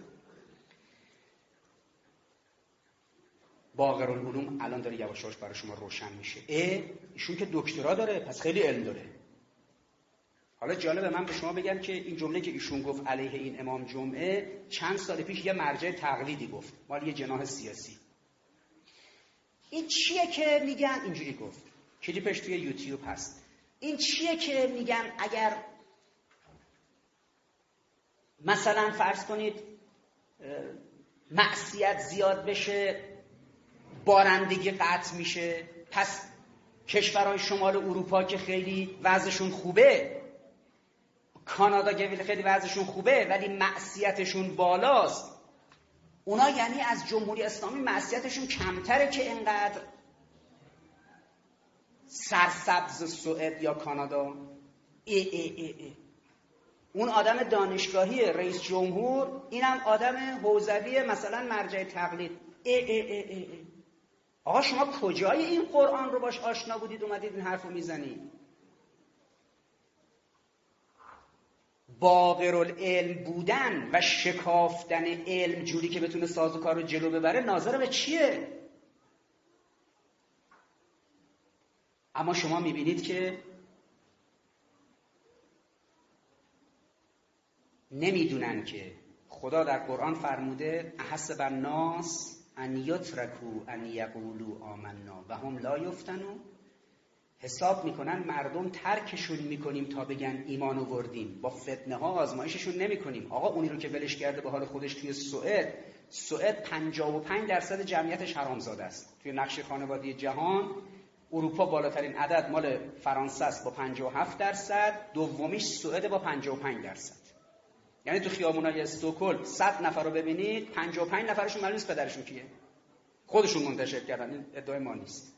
باقرالعلوم الان داره یواش یواش برای شما روشن میشه. اه ایشون که دکترا داره پس خیلی علم داره. حالا جالبه من به شما بگم که این جمله که ایشون گفت علیه این امام جمعه چند سال پیش یه مرجع تقلیدی گفت، مال یه جناح سیاسی. این چیه که میگن اینجوری گفت، کلیپش توی یوتیوب هست. این چیه که میگن اگر مثلا فرض کنید معصیت زیاد بشه بارندگی قطع میشه. پس کشورهای شمال اروپا که خیلی وضعشون خوبه، کانادا که خیلی وضعشون خوبه ولی معصیتشون بالاست، اونا یعنی از جمهوری اسلامی معصیتشون کمتره که اینقدر سرسبز سوئد یا کانادا. ای ای ای ای. اون آدم دانشگاهی رئیس جمهور، اینم آدم حوزوی مثلا مرجع تقلید. ای ای ای ای ای. آقا شما کجای این قرآن رو باش آشنا بودید اومدید این حرف رو میزنید؟ باقرالعلم بودن و شکافتن علم جوری که بتونه سازوکار رو جلو ببره ناظر به چیه؟ اما شما میبینید که نمیدونن که خدا در قرآن فرموده احسب الناس ان یترکوا ان یقولوا آمنا و هم لا یفتنون. حساب میکنن مردم ترکشون میکنیم تا بگن ایمان آوردیم، با فتنه ها آزمایششون نمیکنیم. آقا اونی رو که ولش کرده به حال خودش توی سوئد، سوئد پنجاه و پنج درصد جمعیتش حرامزاده است. توی نقش خانوادگی جهان اروپا بالاترین عدد مال فرانسه است با پنجاه و هفت درصد، دومیش سوئد با پنجاه و پنج درصد. یعنی تو خیابونای استکهلم صد نفر رو ببینید پنجاه و پنج نفرشون معلوم نیست پدرشون کیه، خودشون منتشر کردن، این ادعای ما نیست.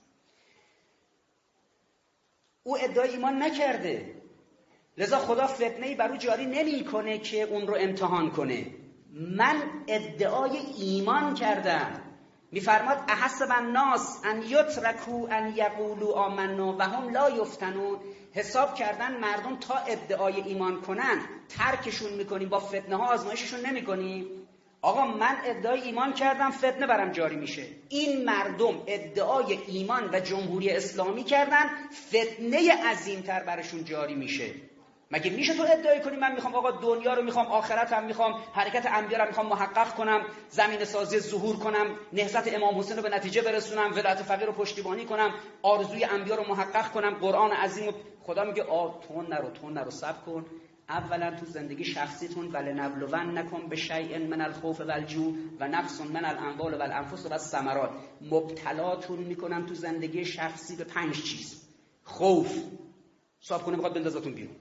او ادعای ایمان نکرده، لذا خدا فتنه‌ای بر او جاری نمی‌کنه که اون رو امتحان کنه. من ادعای ایمان کردم. میفرماد احسب الناس ان یترکوا ان یقولوا آمنا و هم لا یفتنون. حساب کردن مردم تا ادعای ایمان کنن ترکشون میکنیم، با فتنه ها آزمایششون نمیکنیم. آقا من ادعای ایمان کردم فتنه برام جاری میشه. این مردم ادعای ایمان و جمهوری اسلامی کردن فتنه عظیمتر برشون جاری میشه. مگه میشه تو ادعای کنی من میخوام آقا دنیا رو میخوام، آخرت هم میخوام، حرکت انبیا رو میخوام محقق کنم، زمین سازی ظهور کنم، نهضت امام حسین رو به نتیجه برسونم، ولایت فقیه رو پشتیبانی کنم، آرزوی انبیا رو محقق کنم، قرآن عظیم. خدا میگه آ تون نرو تون نرو صبر کن. اولا تو زندگی شخصیتون ولنبلونکم بشیء من الخوف والجوع و نقص من الاموال والانفس والثمرات، مبتلاتون میکنم تو زندگی شخصی به پنج چیز. خوف، صاحب خونه میخواد بندازتون بیرون.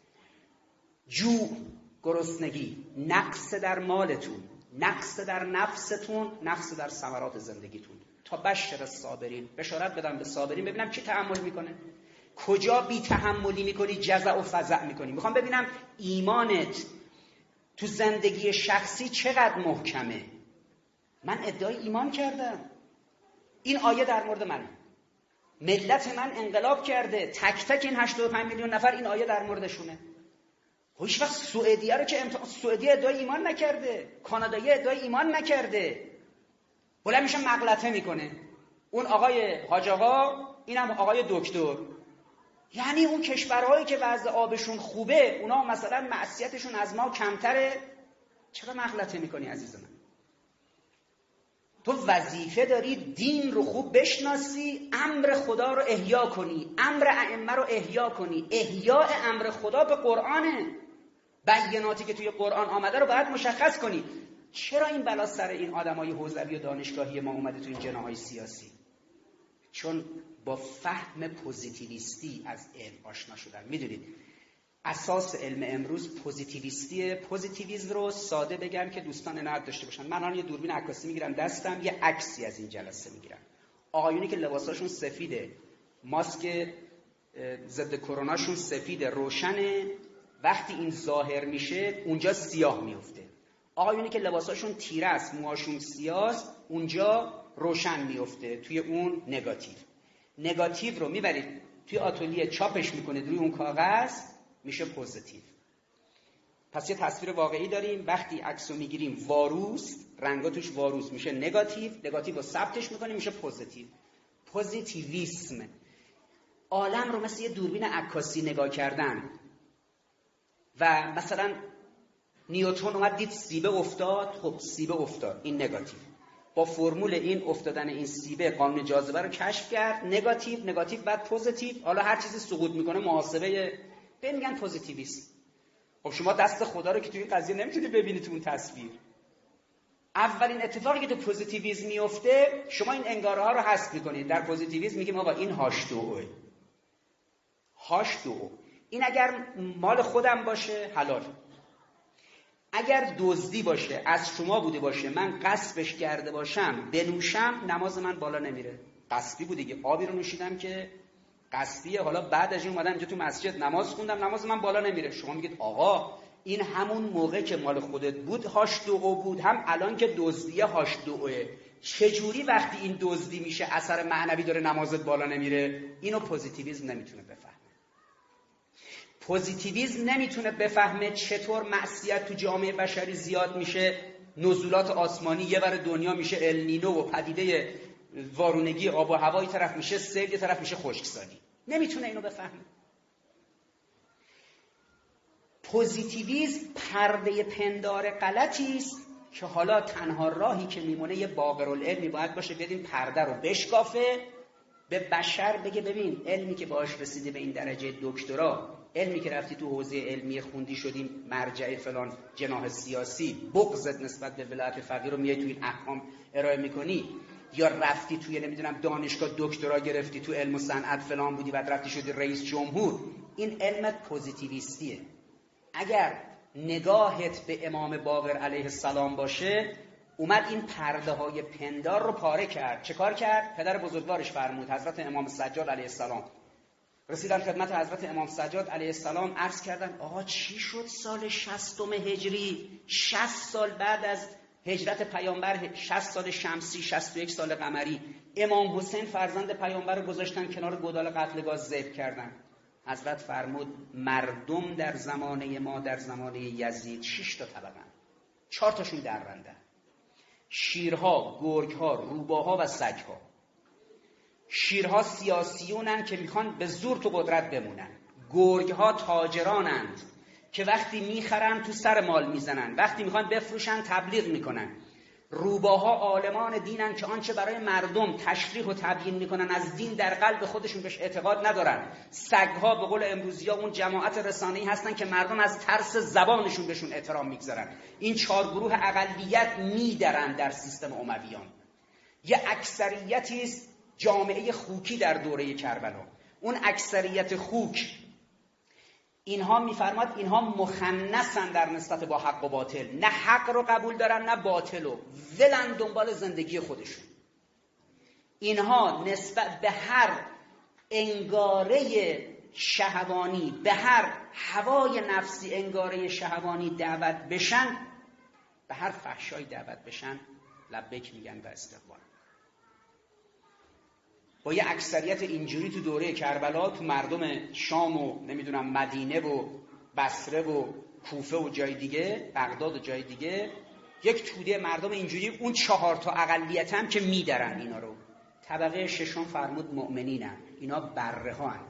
جوع، گرسنگی. نقص در مالتون، نقص در نفستون، نقص در ثمرات زندگیتون. تا بشر الصابرین، بشارت بدم به صابرین. ببینم کی تحمل میکنه، کجا بی تحملی میکنی، جزع و فزع میکنی. میخوام ببینم ایمانت تو زندگی شخصی چقدر محکمه. من ادعای ایمان کردم، این آیه در مورد منه، ملت من انقلاب کرده، تک تک این هشتاد و پنج میلیون نفر این آیه در موردشونه. هیچ وقت سوئدیه رو که امت... سوئدی ادعای ایمان نکرده، کانادایی ادعای ایمان نکرده، بلند میشه مغلطه میکنه. اون آقای حاج آقا، اینم آقای دکتر. یعنی اون کشورهایی که وضع آبشون خوبه اونا مثلا معصیتشون از ما کمتره. چرا مغلطه میکنی عزیز من؟ تو وظیفه داری دین رو خوب بشناسی، امر خدا رو احیا کنی، امر ائمه رو احیا کنی. احیاء امر خدا به قرآنه، بیناتی که توی قرآن آمده رو باید مشخص کنی. چرا این بلا سر این آدمای حوزوی و دانشگاهی ما اومده تو این جناح‌های سیاسی؟ چون با فهم پوزیتیویستی از علم آشنا شدن. میدونید اساس علم امروز پوزیتیویستیه. پوزیتیویسم رو ساده بگم که دوستان عنایت داشته باشن. من الان یه دوربین عکاسی میگیرم دستم، یه عکسی از این جلسه میگیرم. آقایونی که لباساشون سفیده، ماسک ضد کروناشون سفیده، روشنه، وقتی این ظاهر میشه اونجا سیاه میفته. آقایونی که لباساشون تیره است، موهاشون سیاه، اونجا روشن میفته، توی اون نگاتیو. نگاتیو رو میبرید توی آتلیه چاپش میکنید روی اون کاغذ، میشه پوزیتیو. پس یه تصویر واقعی داریم. وقتی عکس رو میگیریم واروس، رنگا توش واروس، میشه نگاتیو. نگاتیو رو ثبتش میکنیم، میشه پوزیتیو. پوزیتیویسم. عالم رو مثل یه دوربین عکاسی نگاه کردن و مثلا نیوتن اومد دید سیبه افتاد، خب سیبه افتاد، این نگاتیو. با فرمول این افتادن این سیبه قانون جاذبه رو کشف کرد. نگاتیو، نگاتیو بعد پوزیتیو. حالا هر چیزی سقوط میکنه محاسبه به میگن پوزیتیویسم. خب شما دست خدا رو که توی این قضیه نمیتونی ببینی تو اون تصویر. اولین اتفاقی که تو پوزیتیویسم میفته، شما این انگاره ها رو حذف میکنید. در پوزیتیویسم میگیم آقا این هاش دو اوه، هاش دو او این اگر مال خودم باشه حلال، اگر دزدی باشه از شما بوده باشه من غصبش کرده باشم بنوشم، نماز من بالا نمیره. غصبی بوده دیگه، آبی رو نوشیدم که غصبیه، حالا بعد از این اومدم اینجا تو مسجد نماز خوندم، نماز من بالا نمیره. شما میگید آقا این همون موقع که مال خودت بود هاش دو او بود، هم الان که دزدیه هاش دو اوه. چجوری وقتی این دزدی میشه اثر معنوی داره نمازت بالا نمیره؟ اینو پوزیتیویسم نمیتونه بفهمه. پوزیتیویسم نمیتونه بفهمه چطور معصیت تو جامعه بشری زیاد میشه، نزولات آسمانی یه ور دنیا میشه النینو و پدیده وارونگی آب و هوایی طرف میشه سیل، یه طرف میشه خشکسالی. نمیتونه اینو بفهمه. پوزیتیویسم پرده پندار غلطی است که حالا تنها راهی که میمونه یه باقرالعلمی باید باشه بیاد این پرده رو بشکافه، به بشر بگه ببین علمی که باهاش رسیدی به این درجه دکترا، علمی که رفتی تو حوزه علمی خوندی شدی مرجع فلان جناح سیاسی، بغضت نسبت به ولایت فقیه رو میای تو این احکام ارائه میکنی، یا رفتی توی نمیدونم دانشگاه دکترا گرفتی تو علم و صنعت فلان بودی بعد رفتی شدی رئیس جمهور، این علمت پوزیتیویستیه. اگر نگاهت به امام باقر علیه السلام باشه، اومد این پرده های پندار رو پاره کرد. چه کار کرد؟ پدر بزرگوارش فرمود، حضرت امام سجاد علیه السلام رسیدن خدمت حضرت امام سجاد علیه السلام، عرض کردن آقا چی شد سال شصتم هجری، شصت سال بعد از هجرت پیامبر، شصت سال شمسی، شصت و یک سال قمری، امام حسین فرزند پیامبر رو گذاشتن کنار گودال قتلگاه ذبح کردن. حضرت فرمود مردم در زمانه ما، در زمانه یزید شش تا طبقن، چهار تاشون درنده، شیرها، گرگها، روباها و سگها. شیرها سیاسیونن که میخوان به زور تو قدرت بمونن، گرگها تاجرانند که وقتی میخرن تو سر مال میزنن، وقتی میخوان بفروشن تبلیغ میکنن. روباها عالمان دینن که آنچه برای مردم تشریح و تبیین میکنن از دین در قلب خودشون بهش اعتقاد ندارن. سگها به قول امروزی‌ها اون جماعت رسانه‌ای هستن که مردم از ترس زبانشون بهشون احترام میگذارن. این چهار گروه اقلیت میدرن در سیستم امویان. یه اکثریتی است جامعه خوکی در دوره کربلا. اون اکثریت خوک، اینها میفرماد اینها مخنثن در نسبت با حق و باطل، نه حق رو قبول دارن نه باطل رو، ولن دنبال زندگی خودشون. اینها نسبت به هر انگاره شهوانی، به هر هوای نفسی انگاره شهوانی دعوت بشن، به هر فحشای دعوت بشن لبیک میگن و استقبال. با یه اکثریت اینجوری تو دوره کربلا تو مردم شام و نمیدونم مدینه و بصره و کوفه و جای دیگه، بغداد و جای دیگه، یک توده مردم اینجوری، اون چهار تا اقلیت هم که میدرن اینا رو. طبقه ششم فرمود مؤمنینن، اینا بره ها هن.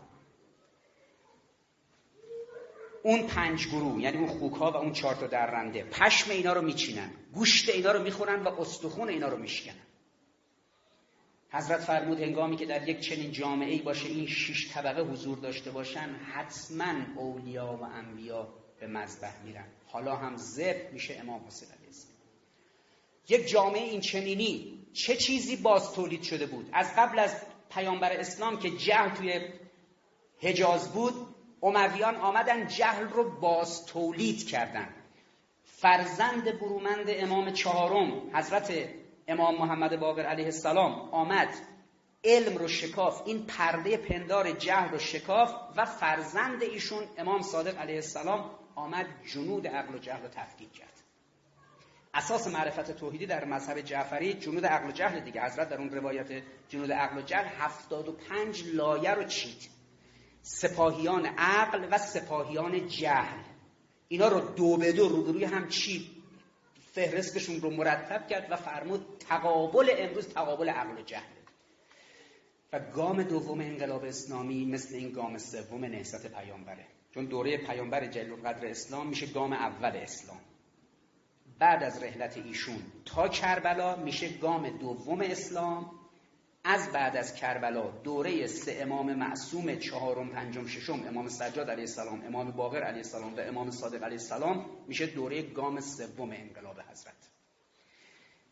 اون پنج گروه یعنی اون خوک ها و اون چهار تا درنده پشم اینا رو میچینن، گوشت اینا رو میخورن و استخون اینا رو میشکنن. حضرت فرمود هنگامی که در یک چنین جامعه‌ای باشه این شش طبقه حضور داشته باشن، حتما اولیا و انبیا به مذبح میرن. حالا هم ذبح میشه امام حسین علیه السلام. یک جامعه این چنینی چه چیزی باز تولید شده بود؟ از قبل از پیامبر اسلام که جهل توی حجاز بود، امویان آمدن جهل رو باز تولید کردن. فرزند برومند امام چهارم حضرت امام محمد باقر علیه السلام آمد علم رو شکاف، این پرده پندار جهل رو شکاف و فرزند ایشون امام صادق علیه السلام آمد جنود عقل و جهل رو تفکیک کرد. اساس معرفت توحیدی در مذهب جعفری جنود عقل و جهل دیگه. حضرت در اون روایت جنود عقل و جهل هفتاد و پنج لایه رو چید، سپاهیان عقل و سپاهیان جهل، اینا رو دو به دو روبروی هم چید، فهرستشون رو مرتب کرد و فرمود تقابل امروز تقابل عقل و جهل. و گام دوم انقلاب اسلامی مثل این گام سوم نهضت پیامبره، چون دوره پیامبر جلیل القدر اسلام میشه گام اول اسلام. بعد از رحلت ایشون تا کربلا میشه گام دوم اسلام. از بعد از کربلا دوره سه امام معصوم چهارم پنجم ششم، امام سجاد علیه السلام، امام باقر علیه السلام و امام صادق علیه السلام، میشه دوره گام سوم انقلاب حضرت.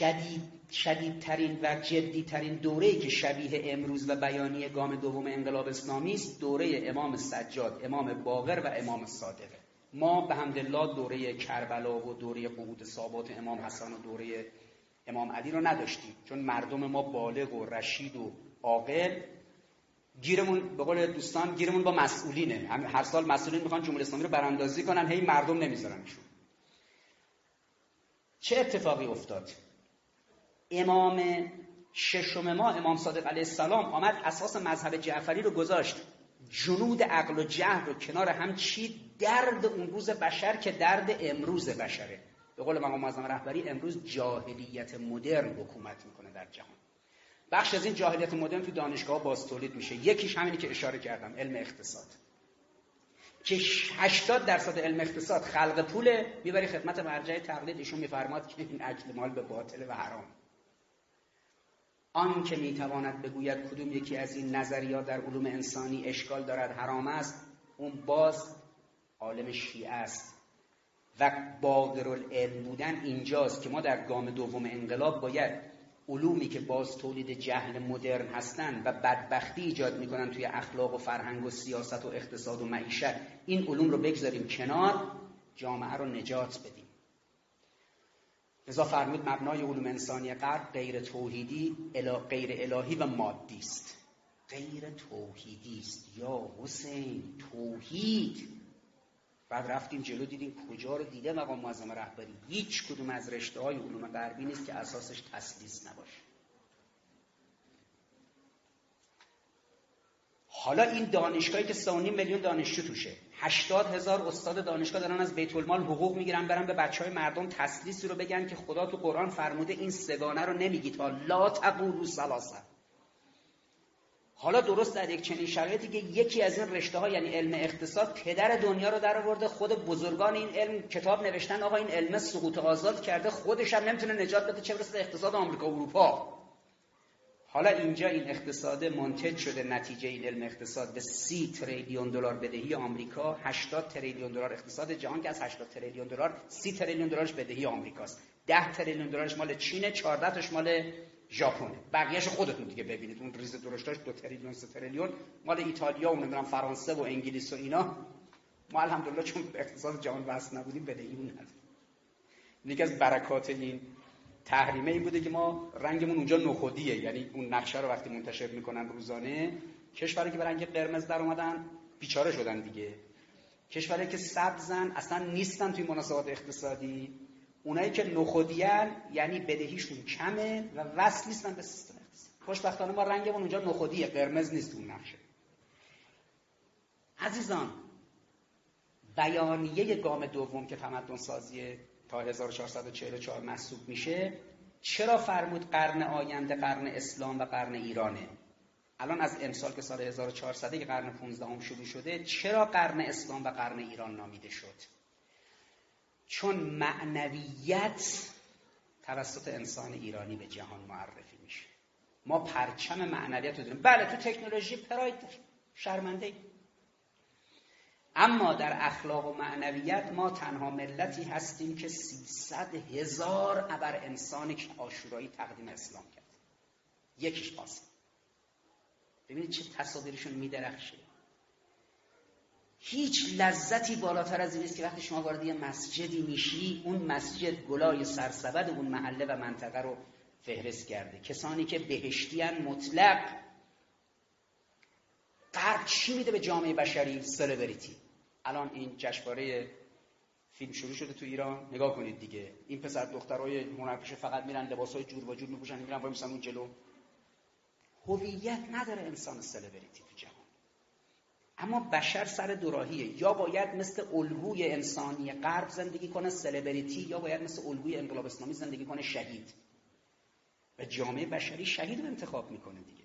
شدید شدیدترین و جدیترین دوره‌ای که شبیه امروز و بیانیه گام دوم انقلاب اسلامی است دوره امام سجاد، امام باقر و امام صادقه. ما به حمدالله دوره کربلا و دوره قعود ثابات امام حسن و دوره امام علی رو نداشتیم، چون مردم ما بالغ و رشید و عاقل. گیرمون به قول دوستان گیرمون با مسئولینه. هر سال مسئولین میخوان جمهوری اسلامی رو براندازی کنن، هی مردم نمیذارنشون. چه اتفاقی افتاد؟ امام ششم ما، امام صادق علیه السلام، آمد اساس مذهب جعفری رو گذاشت، جنود عقل و جهل رو کنار هم چید. درد اون روز بشر که درد امروز بشره. به قول مقام معظم رهبری امروز جاهلیت مدرن حکومت میکنه در جهان. بخش از این جاهلیت مدرن تو دانشگاه باز تولید میشه. یکیش همینی که اشاره کردم، علم اقتصاد، که هشتاد درصد علم اقتصاد خلق پوله. میبری خدمت مرجع تقلید، ایشون میفرماد که این اکل مال به باطل و حرام. آن که میتواند بگوید کدوم یکی از این نظریات در علوم انسانی اشکال دارد، حرام است، اون باز عالم شیعه است. و باقرالعلم بودن اینجاست که ما در گام دوم انقلاب باید علومی که باز تولید جهل مدرن هستن و بدبختی ایجاد میکنن توی اخلاق و فرهنگ و سیاست و اقتصاد و معیشت، این علوم رو بگذاریم کنار، جامعه رو نجات بدیم. لذا فرمود مبنای علوم انسانی غرب غیر توحیدی، غیر الهی و مادی است. غیر توحیدی است. یا حسین، توحید. بعد رفتیم جلو دیدیم کجا رو دیده مقام معظم رهبری. هیچ کدوم از رشته‌های علوم غربی نیست که اساسش تسلیس نباشه. حالا این دانشگاهی که سه و نیم میلیون دانشجو توشه، هشتاد هزار استاد دانشگاه دارن از بیت المال حقوق میگیرن برن به بچهای مردم تسلیسی رو بگن که خدا تو قرآن فرموده این سگانه رو نمیگید ها، لا تقولوا ثلاثه. حالا درست در یک چنین شرایطی که یکی از این رشته ها یعنی علم اقتصاد پدر دنیا رو در آورده، خود بزرگان این علم کتاب نوشتن آقا این علم سقوط آزاد کرده، خودش هم نمیتونه نجات بده، چه برسه اقتصاد آمریکا و اروپا. حالا اینجا این اقتصاد منتج شده، نتیجه این علم اقتصاد به سی تریلیون دلار بدهی آمریکا، هشتاد تریلیون دلار اقتصاد جهان که از هشتاد تریلیون دلار سی تریلیون دلارش بدهی آمریکاست، ده تریلیون دلارش مال چینه، چهارده تاش مال ژاپن، بقیه‌اش خودتون دیگه ببینید. اون ریز درشتاش دو تریلیون سه تریلیون مال ایتالیا و نمیدونم فرانسه و انگلیس و اینا. ما الحمدلله چون اقتصاد جهان وصل نبودیم بدهیمون نداریم. یکی از برکات این تحریمه این بوده که ما رنگمون اونجا نخودیه، یعنی اون نقشه رو وقتی منتشر میکنن روزانه، کشوری که به رنگ قرمز در اومدن بیچاره شدن دیگه، کشوری که سبزن اصلا نیستن توی مناسبات اقتصادی، اونایی که نخودیان یعنی بدهیشون کمه و وصل نیستن به سیستم اقتصادی. خوشبختانه ما رنگمون اونجا نخودیه، قرمز نیست اون نقشه. عزیزان، بیانیه گام دوم که تمدن سازی تا هزار و چهارصد و چهل و چهار محسوب میشه، چرا فرمود قرن آینده قرن اسلام و قرن ایرانه؟ الان از امسال که سال هزار و چهارصد که قرن پانزدهم شروع شده، چرا قرن اسلام و قرن ایران نامیده شد؟ چون معنویت توسط انسان ایرانی به جهان معرفی میشه. ما پرچم معنویت رو داریم. بله تو تکنولوژی پراید داریم، شرمنده، اما در اخلاق و معنویت ما تنها ملتی هستیم که سیصد هزار ابر انسانی که عاشورایی تقدیم اسلام کرد، یکیش قاسم. ببینید چه تصاویرشون میدرخشه. هیچ لذتی بالاتر از این نیست که وقتی شما وارد یه مسجدی میشی، اون مسجد گلای سرسبد اون محله و منطقه رو فهرست کرده. کسانی که بهشتیان مطلق. غرب چی میده به جامعه بشری؟ سلبریتی. الان این جشنواره فیلم شروع شده تو ایران، نگاه کنید دیگه، این پسر دخترای هنرپیشه فقط میرن لباسای جور و جور میپوشن، میرن وای میسن اون جلو. هویت نداره انسان سلبریتی تو جهان. اما بشر سر دوراهیه، یا باید مثل الگوی انسانی غرب زندگی کنه سلبریتی، یا باید مثل الگوی انقلاب اسلامی زندگی کنه شهید. و جامعه بشری شهید رو انتخاب میکنه دیگه.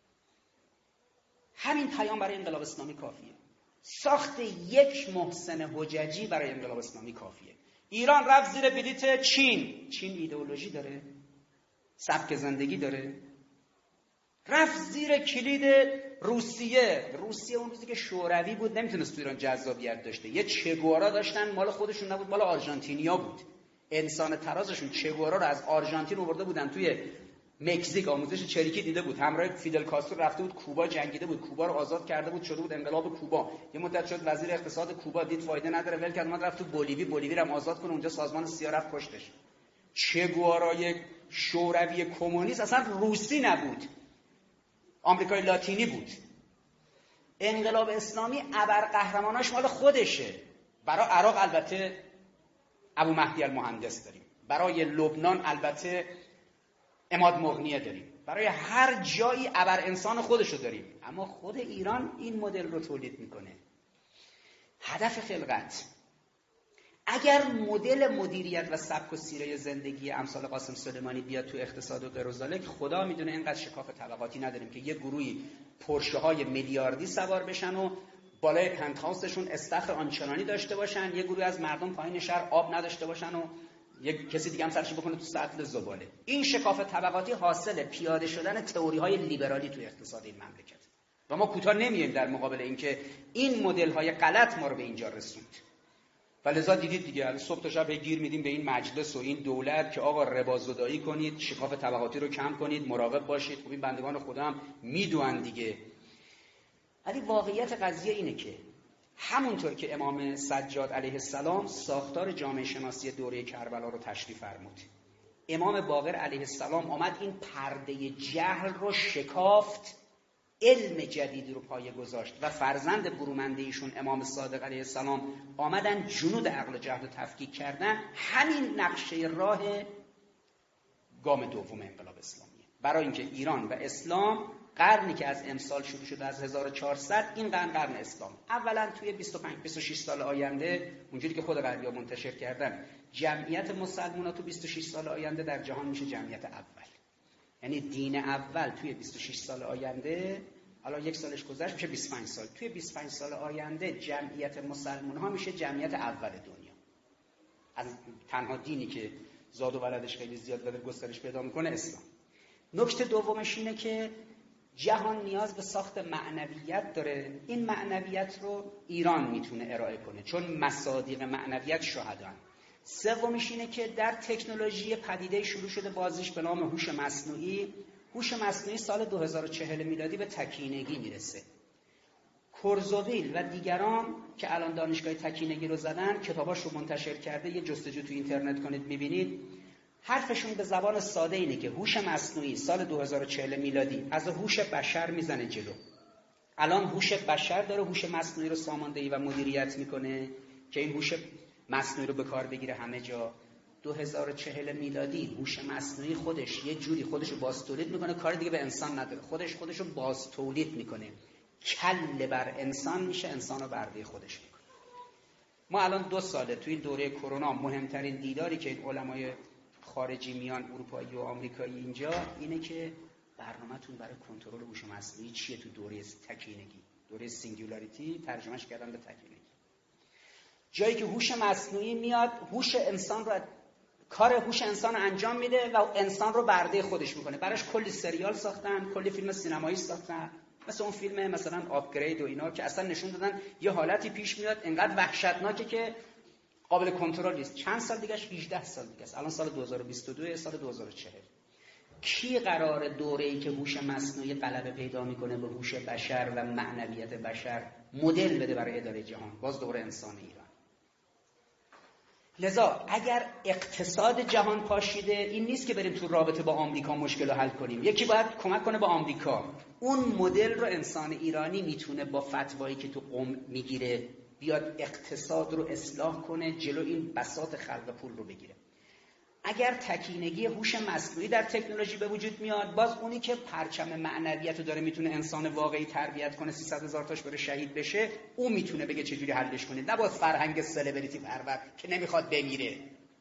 همین پیام برای انقلاب اسلامی کافیه. ساخت یک محسن حججی برای انقلاب اسلامی کافیه. ایران رفت زیر بلیت چین. چین ایدئولوژی داره؟ سبک زندگی داره؟ رفت زیر کلید روسیه. روسیه اون روزی که شوروی بود نمیتونست تو ایران جذابیت داشته. یه چگوارا داشتن، مال خودشون نبود، مال آرژانتینیا بود. انسان ترازشون چگوارا رو از آرژانتین آورده بودن توی مکزیک آموزش چریکی دیده بود، همراه فیدل کاسترو رفته بود کوبا جنگیده بود، کوبا رو آزاد کرده بود، شده بود انقلاب کوبا. یه مدت شد وزیر اقتصاد کوبا، دید فایده نداره ول کرد، اومد رفت تو بولیوی، بولیوی رو هم آزاد کنه، اونجا سازمان سیا رفت کشتش. چگوارای شوروی کمونیست اصلا روسی نبود، آمریکای لاتینی بود. انقلاب اسلامی ابرقهرماناش مال خودشه. برای عراق البته ابو مهدی المهندس داریم، برای لبنان البته عماد مغنیه داریم، برای هر جایی ابر انسان خودشو داریم، اما خود ایران این مدل رو تولید میکنه. هدف خلقت اگر مدل مدیریت و سبک و سیره زندگی امثال قاسم سلیمانی بیاد تو اقتصاد و غیر و ذالک، خدا میدونه اینقدر شکاف طبقاتی نداریم که یه گروهی پورشه های میلیاردی سوار بشن و بالای پنت هاوسشون استخر آنچنانی داشته باشن، یه گروهی از مردم پایین شهر آب نداشته باشن و یک کسی دیگه هم سرش بکنه تو سطل زباله. این شکاف طبقاتی حاصل پیاده شدن تئوری های لیبرالی تو اقتصاد این مملکت و ما کوتاه نمیایم در مقابل اینکه این مدل های غلط ما رو به اینجا رسوند. و لذا دیدید دیگه صبح تا شب گیر میدیم به این مجلس و این دولت که آقا ربا زدایی کنید، شکاف طبقاتی رو کم کنید، مراقب باشید. خب این بندگان خدا هم میدونن دیگه. ولی واقعیت قضیه اینه که همونطور که امام سجاد علیه السلام ساختار جامعه شناسی دوره کربلا رو تشریح فرمود، امام باقر علیه السلام آمد این پرده جهل رو شکافت، علم جدیدی رو پایه گذاشت و فرزند برومنده ایشون امام صادق علیه السلام آمدن جنود عقل و جهل رو تفکیک کردن. همین نقشه راه گام دوم انقلاب اسلامیه برای اینکه ایران و اسلام قرنی که از امسال شروع شده از هزار و چهارصد، این قرن قرن اسلام، اولا توی بیست و پنج بیست و شش سال آینده اونجوری که خود غربی‌ها منتشر کردن، جمعیت مسلمان‌ها تو بیست و شش سال آینده در جهان میشه جمعیت اول. یعنی دین اول توی بیست و شش سال آینده، حالا یک سالش گذشت میشه بیست و پنج سال، توی بیست و پنج سال آینده جمعیت مسلمان‌ها میشه جمعیت اول دنیا. از تنها دینی که زاد و ولدش خیلی زیاد داره گسترش پیدا میکنه اسلام. نکته دومش اینه که جهان نیاز به ساخت معنویت داره. این معنویت رو ایران میتونه ارائه کنه چون مصادیق معنویت شهدان. سومیش اینه که در تکنولوژی پدیده شروع شده بازیش به نام هوش مصنوعی. هوش مصنوعی سال دو هزار و چهل میلادی به تکینگی میرسه. کورزوویل و دیگران که الان دانشگاه تکینگی رو زدن، کتاباش رو منتشر کرده، یه جستجو تو اینترنت کنید میبینید. حرفشون به زبان ساده اینه که هوش مصنوعی سال دو هزار و چهل میلادی از هوش بشر میزنه جلو. الان هوش بشر داره هوش مصنوعی رو ساماندهی و مدیریت میکنه که این هوش مصنوعی رو به کار بگیره همه جا. دو هزار و چهل میلادی هوش مصنوعی خودش یه جوری خودش رو باز تولید میکنه، کار دیگه به انسان نداره، خودش خودش رو باز تولید میکنه، کله بر انسان میشه، انسان رو برده خودش میکنه. ما الان دو ساله توی این دوره کرونا مهمترین دیداری که این علمای خارجی میان، اروپایی و آمریکایی اینجا، اینه که برنامه‌تون برای کنترل هوش مصنوعی چیه تو دوره تکینگی، دوره سینگولاریتی ترجمهش کردن به تکینگی. جایی که هوش مصنوعی میاد هوش انسان رو، کار هوش انسان رو انجام میده و انسان رو برده خودش میکنه. براش کلی سریال ساختن، کلی فیلم سینمایی ساختن، مثل اون فیلم مثلا آپگرید و اینا که اصلا نشون دادن یه حالتی پیش میاد انقدر وحشتناکه که قابل کنترل نیست. چند سال دیگهش هجده سال دیگه است. الان سال دو هزار و بیست و دو، سال دو هزار و چهل. کی قرار دوره‌ای که هوش مصنوعی غلبه پیدا میکنه به هوش بشر و معنویت بشر مدل بده برای اداره جهان؟ باز دوره انسان ایران. لذا اگر اقتصاد جهان پاشیده، این نیست که بریم تو رابطه با آمریکا مشکل رو حل کنیم. یکی باید کمک کنه با آمریکا. اون مدل رو انسان ایرانی میتونه با فتوایی که تو قم میگیره بیاد اقتصاد رو اصلاح کنه، جلو این بساط خلق پول رو بگیره. اگر تکینگی هوش مصنوعی در تکنولوژی به وجود میاد، باز اونی که پرچم معنویت رو داره میتونه انسان واقعی تربیت کنه، سیصد هزار تاش بره شهید بشه، اون میتونه بگه چجوری حلش کنید، نه با فرهنگ سلبریتی پرور که نمیخواد بمیره.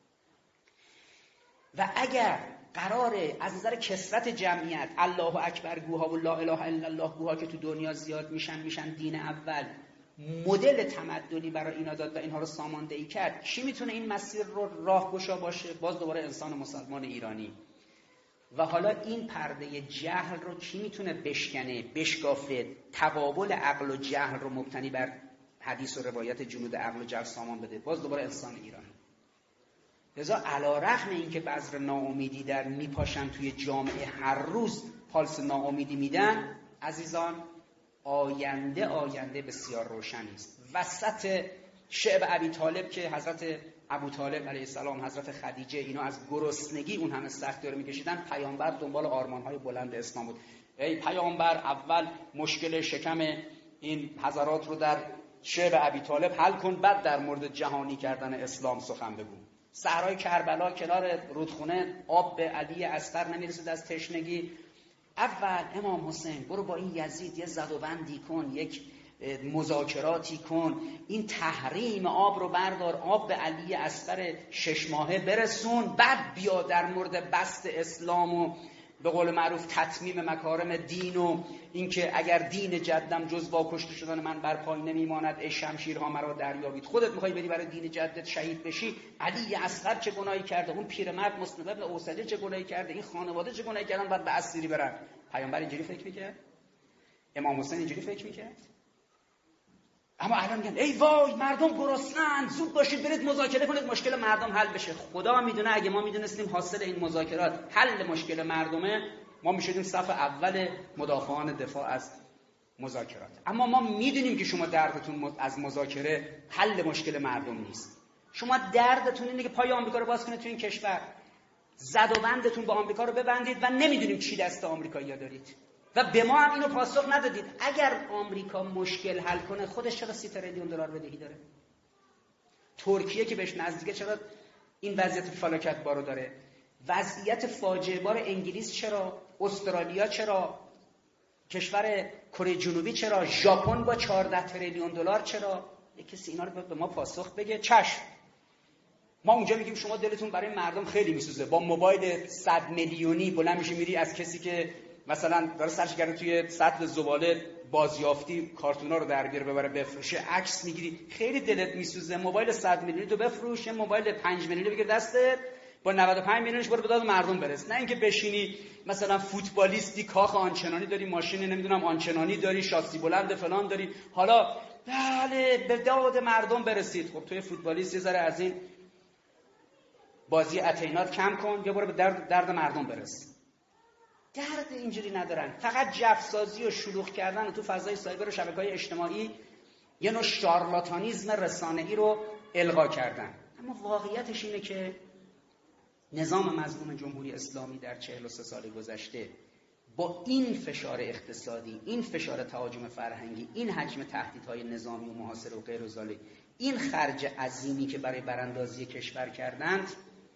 و اگر قراره از نظر کثرت جمعیت الله اکبر گوها و لا اله الا الله گوها که تو دنیا زیاد میشن میشن دین اول، مدل تمدنی برای اینا داد و اینها رو ساماندهی کرد، کی میتونه این مسیر رو راهگشا باشه؟ باز دوباره انسان مسلمان ایرانی. و حالا این پرده جهل رو کی میتونه بشکنه، بشکافه، تقابل عقل و جهل رو مبتنی بر حدیث و روایت جنود عقل و جهل سامان بده؟ باز دوباره انسان ایرانی. لذا علی‌رغم اینکه بذر ناامیدی در میپاشن توی جامعه هر روز پالس ناامیدی میدن، عزیزان آینده آینده بسیار روشنی است. وسط شعب ابی طالب که حضرت ابو طالب علیه السلام، حضرت خدیجه، اینا از گرسنگی اون همه سختی رو میکشیدن، پیامبر دنبال آرمان‌های بلند اسلام بود. ای پیامبر، اول مشکل شکم این حضرات رو در شعب ابی طالب حل کن، بعد در مورد جهانی کردن اسلام سخن بگو. صحرای کربلا کنار رودخونه آب به علی اصغر نمیرسید از تشنگی. اول امام حسین برو با این یزید یه زد و بندی کن، یک مذاکراتی کن، این تحریم آب رو بردار، آب به علی اصغر شش ماهه برسون، بعد بیا در مورد بسط اسلام و به قول معروف تتمیم مکارم دین و اینکه اگر دین جدم جز با کشته شدن من بر پای نمیماند، ای شمشیرها مرا دریابید. خودت میخوای بری برای دین جدت شهید بشی؟ علی اصغر چه گناهی کرده؟ اون پیرمرد مسلم بن اوصلی چه گناهی کرده؟ این خانواده چه گناهی کردن بعد به اسیری برن؟ پیامبر اینجوری فکر میکرد؟ امام حسین اینجوری فکر میکرد؟ اما الان میگن ای وای مردم گرسنه‌اند، زود باشید برید مذاکره کنید مشکل مردم حل بشه. خدا میدونه اگه ما میدونستیم حاصل این مذاکرات حل مشکل مردمه، ما میشدیم صف اول مدافعان دفاع از مذاکرات. اما ما میدونیم که شما دردتون از مذاکره حل مشکل مردم نیست. شما دردتون اینه که پای آمریکا رو باز کنید تو این کشور، زد و بندتون با آمریکا رو ببندید و نمیدونیم چی دست آمریکایی‌ها دارید و به ما هم اینو پاسخ ندادید. اگر آمریکا مشکل حل کنه خودش چرا سی تریلیون دلار بدهی داره؟ ترکیه که بهش نزدیکه چرا این وضعیت فلاکت بارو داره؟ وضعیت فاجعه بار انگلیس چرا؟ استرالیا چرا؟ کشور کره جنوبی چرا؟ ژاپن با چهارده تریلیون دلار چرا؟ یک کسی اینا رو به ما پاسخ بگه. چشم، ما اونجا میگیم شما دلتون برای مردم خیلی میسوزه، با موبایل صد میلیونی بلند میشی میری از کسی که مثلا داره سرش کرده توی سطل زباله بازیافتی کارتونا رو در بیاره ببره بفروشه، عکس میگیری، خیلی دلت میسوزه. موبایل صد میلیونی تو بفروش، موبایل پنج میلیونی بگیر دستت، با نود و پنج میلیونش برو به داد مردم برس. نه اینکه بشینی مثلا فوتبالیستی، کاخ آنچنانی داری، ماشین نمیدونم آنچنانی داری، شاسی بلند فلان داری، حالا بله به داد مردم برسید. خب توی فوتبالیست یه ذره از این بازی اتینات کم کن، یا برو به درد, درد مردم برس. درد اینجوری ندارن، فقط جفسازی و شلوغ کردن و تو فضای سایبر و شبکه‌های اجتماعی یه نوع شارلاتانیزم رسانه‌ای رو القا کردن. اما واقعیتش اینه که نظام مظلوم جمهوری اسلامی در چهل و سه سال گذشته با این فشار اقتصادی، این فشار تهاجم فرهنگی، این حجم تهدیدهای نظامی و محاصره و غیر و ذالک، این خرج عظیمی که برای براندازی کشور کردند،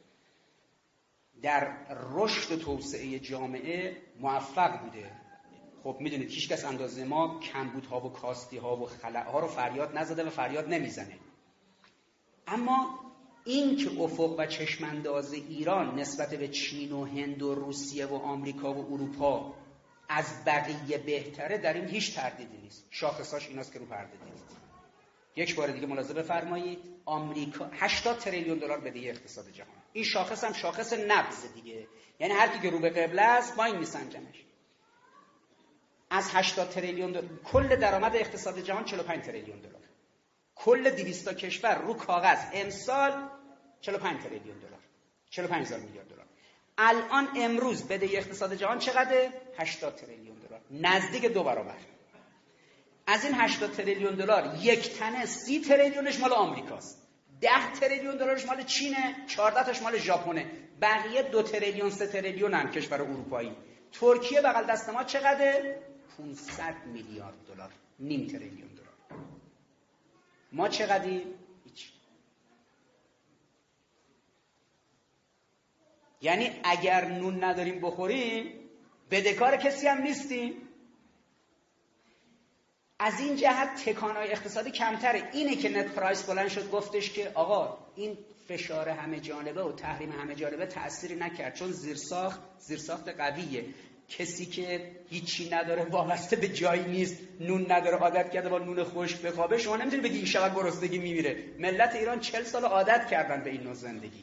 در رشد و توسعه جامعه موفق بوده. خب میدونید هیچ کس اندازه ما کمبودها و کاستی‌ها و خلأها رو فریاد نزده و فریاد نمیزنه. اما این که افق و چشمانداز ایران نسبت به چین و هند و روسیه و آمریکا و اروپا از بقیه بهتره، در این هیچ تردیدی نیست. شاخصاش ایناست که رو پرده دیدید. یک بار دیگه ملاحظه بفرمایید، آمریکا هشتاد تریلیون دلار بدهی اقتصاد جهان. این شاخص هم شاخص نبض دیگه، یعنی هر کی که رو به قبله است با این میسنجنش. از هشتاد تریلیون دلار کل درآمد اقتصاد جهان چهل و پنج تریلیون دلار. کل دویست تا کشور رو کاغذ امسال چهل و پنج تریلیون دلار، چهل و پنج هزار میلیارد دلار. الان امروز بدهی اقتصاد جهان چقدره؟ هشتاد تریلیون دلار، نزدیک دو برابر. از این هشتاد تریلیون دلار یک تنه سی تریلیونش مال آمریکاست، ده تریلیون دلارش مال چینه، چهارده تاش مال ژاپنه، بقیه دو تریلیون سه تریلیون هم کشور اروپایی. ترکیه بغل دست ما چقدره؟ پانصد میلیارد دلار، نیم تریلیون دلار. ما چقدریم؟ هیچ. یعنی اگر نون نداریم بخوریم بدهکار کسی هم نیستیم. از این جهت تکانهای اقتصادی کمتره. اینه که نت پرایس بلند شد گفتش که آقا این فشار همه جانبه و تحریم همه جانبه تأثیری نکرد، چون زیرساخت زیرساخت قویه. کسی که هیچی نداره، وابسته به جایی نیست، نون نداره، عادت کرده با نون خشک بخوابه، شما نمیتونی بگی این شب گرسنگی میمیره. ملت ایران چهل سال عادت کردن به این نوع زندگی.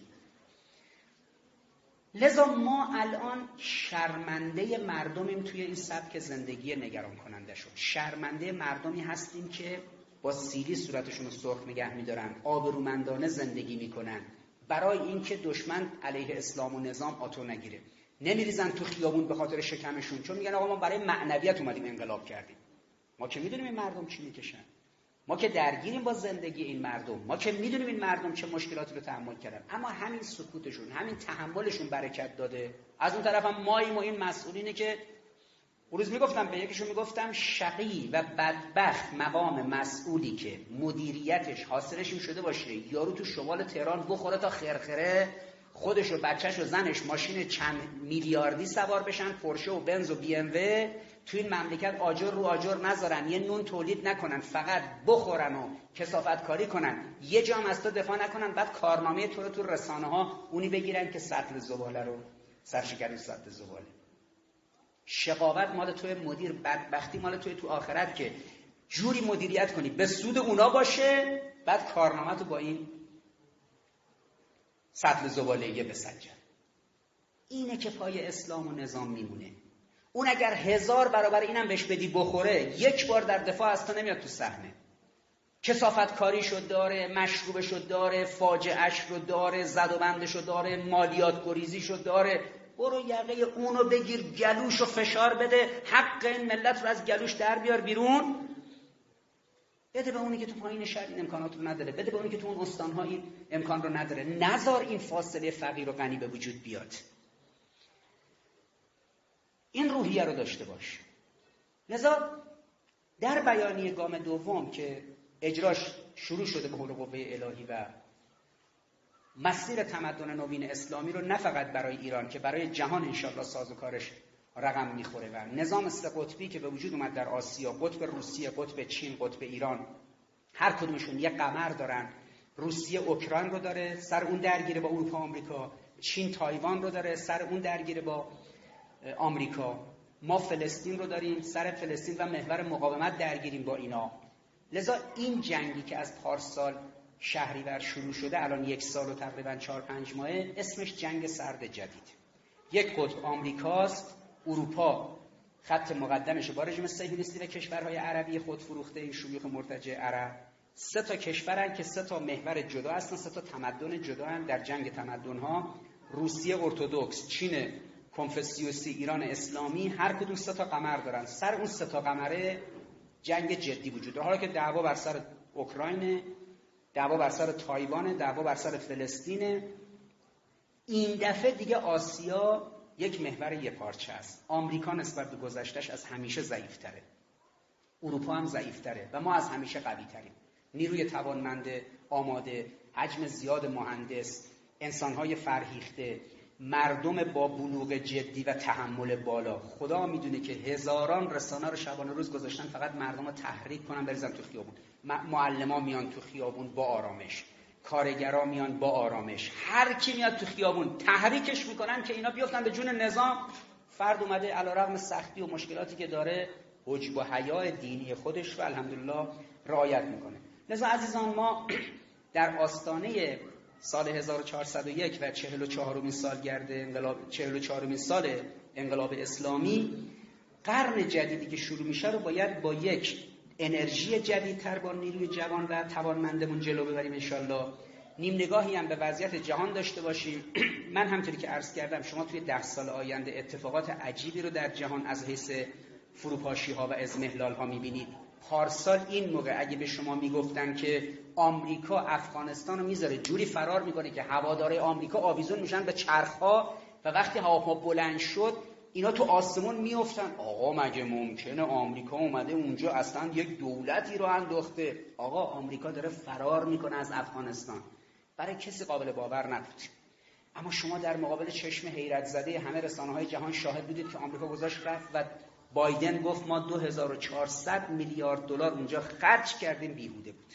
لذا ما الان شرمنده مردمیم توی این سبک زندگی نگران کننده شد. شرمنده مردمی هستیم که با سیلی صورتشون رو سرخ نگه میدارن، آبرومندانه زندگی میکنن، برای اینکه دشمن علیه اسلام و نظام آتو نگیره. نمیریزن تو خیابون به خاطر شکمشون، چون میگن آقا ما برای معنویت اومدیم انقلاب کردیم. ما که میدونیم این مردم چی میکشن، ما که درگیریم با زندگی این مردم، ما که میدونیم این مردم چه مشکلاتی رو تحمل کردن، اما همین سکوتشون، همین تحملشون برکت داده. از اون طرف هم ماییم و این مسئولینه که روز میگفتم به یکیشون، میگفتم شقی و بدبخت مقام مسئولی که مدیریتش حاصلش این شده باشه یارو تو شمال تهران بخوره تا خرخره، خودش و بچهش و زنش ماشین چند میلیاردی سوار بشن، پورشه و بنز و بی ام و، تو این مملکت آجر رو آجر نذارن، یه نون تولید نکنن، فقط بخورن و کثافت کاری کنن، یه جام از تو دفاع نکنن، بعد کارنامه تو رو تو رسانه ها اونی بگیرن که سطل زباله رو سرشکن سطل زباله. شقاوت مال توی مدیر، بدبختی مال توی تو آخرت که جوری مدیریت کنی به سود اونا باشه، بعد کارنامه تو با این سطل زباله‌ای بسنجن. اینه که پای اسلام و نظام میمونه. اون اگر هزار برابر اینم بهش بدی بخوره، یک بار در دفاع از تو نمیاد تو صحنه. کثافت کاری شد داره، مشروب شد داره، فاجعه‌اش رو داره، زد و بندش رو داره، مالیات گریزی شد داره. برو یقه اونو بگیر، گلوش رو فشار بده، حق این ملت رو از گلوش در بیار بیرون. بده به اونی که تو پایین شهر این امکانات رو نداره، بده به اونی که تو اون استان‌ها این امکان رو نداره. نذار این فاصله فقیر و غنی به وجود بیاد. این روحیه رو داشته باش. لذا در بیانیه گام دوم که اجراش شروع شده به حول قوه الهی و مسیر تمدن نوین اسلامی رو نه فقط برای ایران که برای جهان انشالله سازوکارش رقم میخوره و نظام سه قطبی که به وجود اومد در آسیا، قطب روسیه، قطب چین، قطب ایران، هر کدومشون یک قمر دارن. روسیه اوکراین رو داره، سر اون درگیره با اروپا آمریکا. چین تایوان رو داره، سر اون درگیره با آمریکا. ما فلسطین رو داریم، سر فلسطین و محور مقاومت درگیریم با اینا. لذا این جنگی که از پارسال شهریور شروع شده، الان یک سال و تقریبا چهار پنج ماهه، اسمش جنگ سرد جدید. یک قطب آمریکاست، اروپا خط مقدمشه با رژیم صهیونیستی و کشورهای عربی خودفروخته این شیوخ مرتجع عرب. سه تا کشورن که سه تا محور جدا هستن، سه تا تمدن جدا هستن در جنگ تمدن‌ها. روسیه ارتدوکس، چین کنفوسیوسی، ایران اسلامی، هر کدوم سه تا قمر دارن. سر اون سه تا قمره جنگ جدی وجود داره. حالا که دعوا بر سر اوکراین، دعوا بر سر تایوان، دعوا بر سر فلسطین. این دفعه دیگه آسیا یک محور یک پارچه است. آمریکا نسبت به گذشتهش از همیشه ضعیف‌تره. اروپا هم ضعیف‌تره و ما از همیشه قوی‌تریم. نیروی توانمند، آماده، حجم زیاد مهندس، انسان‌های فرهیخته، مردم با بلوغ جدی و تحمل بالا. خدا میدونه که هزاران رسانه رو شبانه روز گذاشتن فقط مردم رو تحریک کنن بریزن تو خیابون. معلما میان تو خیابون با آرامش، کارگرا میان با آرامش، هر کی میاد تو خیابون تحریکش میکنن که اینا بیفتن به جون نظام. فرد اومده علیرغم سختی و مشکلاتی که داره، حجب و حیا دینی خودش رو الحمدلله رعایت میکنه. لذا عزیزان، ما در آستانه سال هزار و چهارصد و یک و چهل و چهارمین سالگرد انقلاب، چهل و چهارمین سال انقلاب اسلامی، قرن جدیدی که شروع میشه رو باید با یک انرژی جدیدتر با نیروی جوان و توانمندمون جلو ببریم انشالله. نیم نگاهی هم به وضعیت جهان داشته باشیم. من همطوری که عرض کردم، شما توی ده سال آینده اتفاقات عجیبی رو در جهان از حیث فروپاشی ها و اضمحلال ها میبینید. پارسال این موقع اگه به شما میگفتن که آمریکا افغانستان رو میذاره جوری فرار میکنه که هواداره آمریکا آویزون میشن به چرخها و وقتی هواپیما بلند شد اینا تو آسمون میافتن، آقا مگه ممکنه آمریکا اومده اونجا اصلا یک دولتی رو انداخته؟ آقا آمریکا داره فرار میکنه از افغانستان. برای کسی قابل باور نبود. اما شما در مقابل چشم حیرت زده همه رسانه‌های جهان شاهد بودید که آمریکا گذاشت رفت و بایدن گفت ما دو هزار و چهارصد میلیارد دلار اونجا خرج کردیم، بیهوده بود.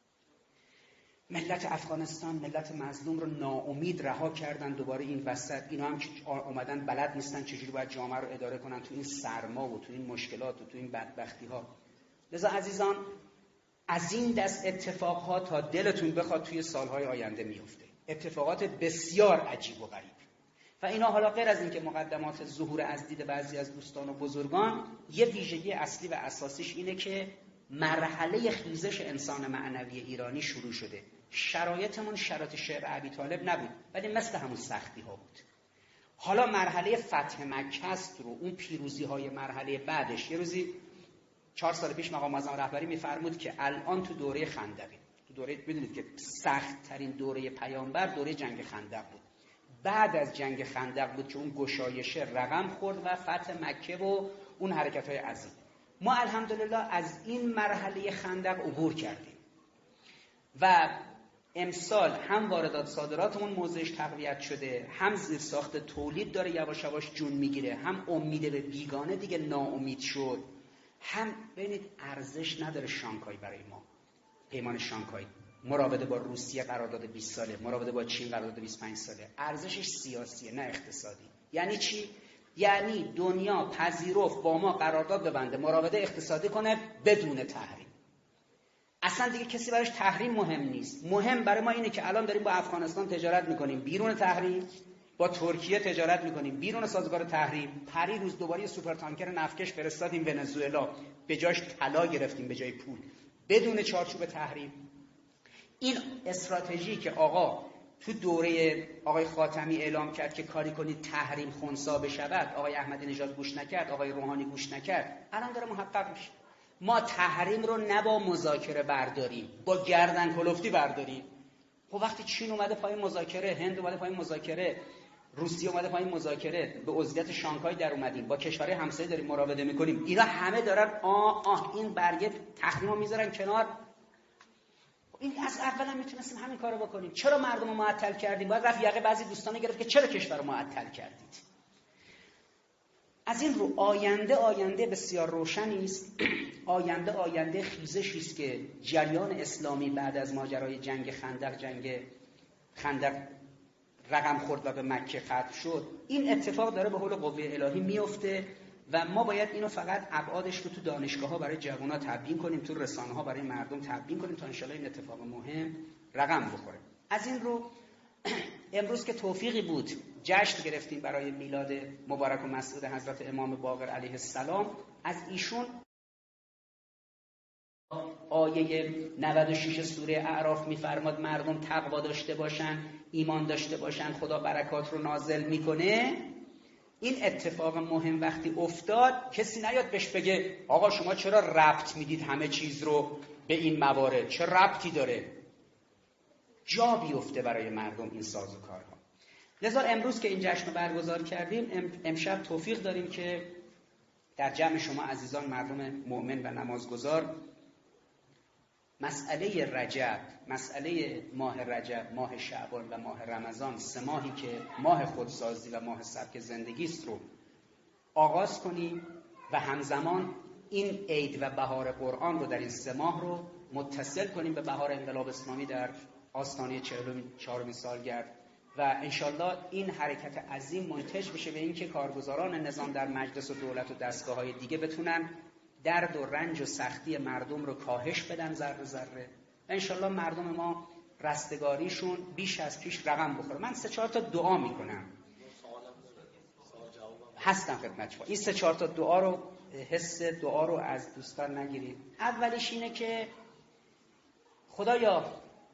ملت افغانستان، ملت مظلوم رو ناامید رها کردن. دوباره این وسط اینا هم که اومدن بلد نیستن چجوری باید جامعه رو اداره کنن تو این سرما و تو این مشکلات و تو این بدبختی ها. لذا عزیزان، از این دست اتفاقها تا دلتون بخواد توی سالهای آینده میفته. اتفاقات بسیار عجیب و غریب. و اینا حالا غیر از این که مقدمات ظهور از دید بعضی از دوستان و بزرگان، یه ویژگی اصلی و اساسیش اینه که مرحله خیزش انسان معنوی ایرانی شروع شده. شرایطمون شرایط شعر ابی طالب نبود، ولی مثل همون سختی ها بود. حالا مرحله فتح مکه است رو اون پیروزی های مرحله بعدش. یه روزی چهار سال پیش مقام معظم رهبری میفرمود که الان تو دوره خندقه، تو دوره میدونید که سخت ترین دوره پیامبر دوره جنگ خندق بود. بعد از جنگ خندق بود که اون گشایش رقم خورد و فتح مکه و اون حرکت های عظیم. ما الحمدلله از این مرحله خندق عبور کردیم و امسال هم واردات صادراتمون موضعش تقویت شده، هم زیرساخت تولید داره یواش یواش جون میگیره، هم امید به بیگانه دیگه ناامید شد، هم ببینید ارزش نداره شانگهای برای ما. پیمان شانگهای، مراوده با روسیه قرارداد بیست ساله، مراوده با چین قرارداد بیست و پنج ساله، ارزشش سیاسیه نه اقتصادی. یعنی چی؟ یعنی دنیا پذیرفت با ما قرارداد ببنده، مراوده اقتصادی کنه بدون تحریم. اصلا دیگه کسی براش تحریم مهم نیست. مهم برای ما اینه که الان داریم با افغانستان تجارت میکنیم بیرون تحریم، با ترکیه تجارت میکنیم بیرون سازگار تحریم. پری روز دوباره سوپر تانکر نفتکش فرستادیم ونزوئلا، به جاش طلا گرفتیم به جای پول، بدون چارچوب تحریم. این استراتژی که آقا تو دوره آقای خاتمی اعلام کرد که کاری کنید تحریم خنثی بشود، آقای احمدی نژاد گوش نکرد، آقای روحانی گوش نکرد، الان داره محقق میشه. ما تحریم رو نه با مذاکره برداریم، با گردن کلفتی برداریم. خب وقتی چین اومده پای مذاکره، هند اومده پای مذاکره، روسیه اومده پای مذاکره، به عضویت شانگهای در اومدیم، با کشورهای همسایه داریم مراوده میکنیم، اینا همه دارن آه آه این برگه تحریم رو میذارن کنار. این از اول هم میتونستیم همین کارو بکنیم. چرا مردم رو معطل کردیم؟ باید رفت یقه بعضی دوستان گرفت که چرا کشور رو معطل کردید. از این رو آینده آینده بسیار روشنی است. آینده آینده خیزشی است که جریان اسلامی بعد از ماجرای جنگ خندق جنگ خندق رقم خورد و به مکه ختم شد. این اتفاق داره به حول قوه الهی میفته و ما باید اینو فقط ابعادش رو تو دانشگاه‌ها برای جوان‌ها تبیین کنیم، تو رسانه‌ها برای مردم تبیین کنیم تا انشالله این اتفاق مهم رقم بخوره. از این رو امروز که توفیقی بود جشن گرفتیم برای میلاد مبارک و مسعود حضرت امام باقر علیه السلام. از ایشون آیه نود و شش سوره اعراف میفرماد مردم تقوا داشته باشن، ایمان داشته باشن، خدا برکات رو نازل میکنه. این اتفاق مهم وقتی افتاد کسی نیاد بهش بگه آقا شما چرا ربط میدید همه چیز رو به این موارد، چه ربطی داره؟ جا بیفته برای مردم این سازوکارها. لذا امروز که این جشن رو برگزار کردیم، امشب توفیق داریم که در جمع شما عزیزان مردم مؤمن و نمازگزار مسئله رجب، مسئله ماه رجب، ماه شعبان و ماه رمضان، سه ماهی که ماه خودسازی و ماه سبک زندگی است رو آغاز کنیم و همزمان این عید و بهار قرآن رو در این سه ماه رو متصل کنیم به بهار انقلاب اسلامی در آستانه چهل و چهارمین سالگرد و انشالله این حرکت عظیم منتج بشه به این که کارگزاران نظام در مجلس و دولت و دستگاه‌های دیگه بتونن درد و رنج و سختی مردم رو کاهش بدن ذره ذره. انشالله مردم ما رستگاریشون بیش از پیش رقم بخوره. من سه چهار تا دعا میکنم هستم خدمت شما. این سه چهار تا دعا رو، حس دعا رو از دوستان نگیرید. اولیش اینه که خدایا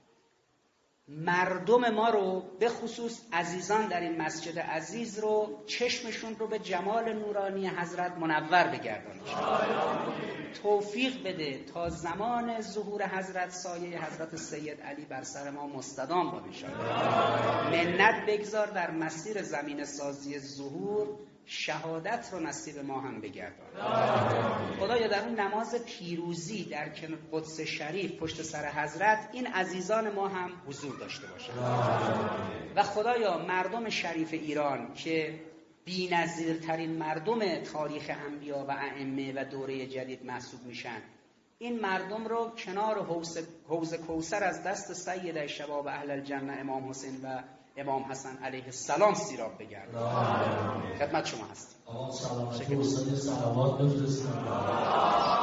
مردم ما رو به خصوص عزیزان در این مسجد عزیز رو چشمشون رو به جمال نورانی حضرت منور بگردان. توفیق بده تا زمان ظهور حضرت سایه حضرت سید علی بر سر ما مستدام باد انشاءالله. منت بگذار در مسیر زمین سازی ظهور شهادت رو نصیب ما هم بگردان. خدایا در اون نماز پیروزی در قدس شریف پشت سر حضرت این عزیزان ما هم حضور داشته باشند و خدایا مردم شریف ایران که بی‌نظیرترین مردم تاریخ انبیا و ائمه و دوره جدید محسوب میشن، این مردم رو کنار حوض حوض کوثر از دست سید شباب اهل الجنه امام حسین و امام حسن علیه السلام سیراب بگردن. خدمت شما هست. آقا سلامتی حسین صلوات بفرستید.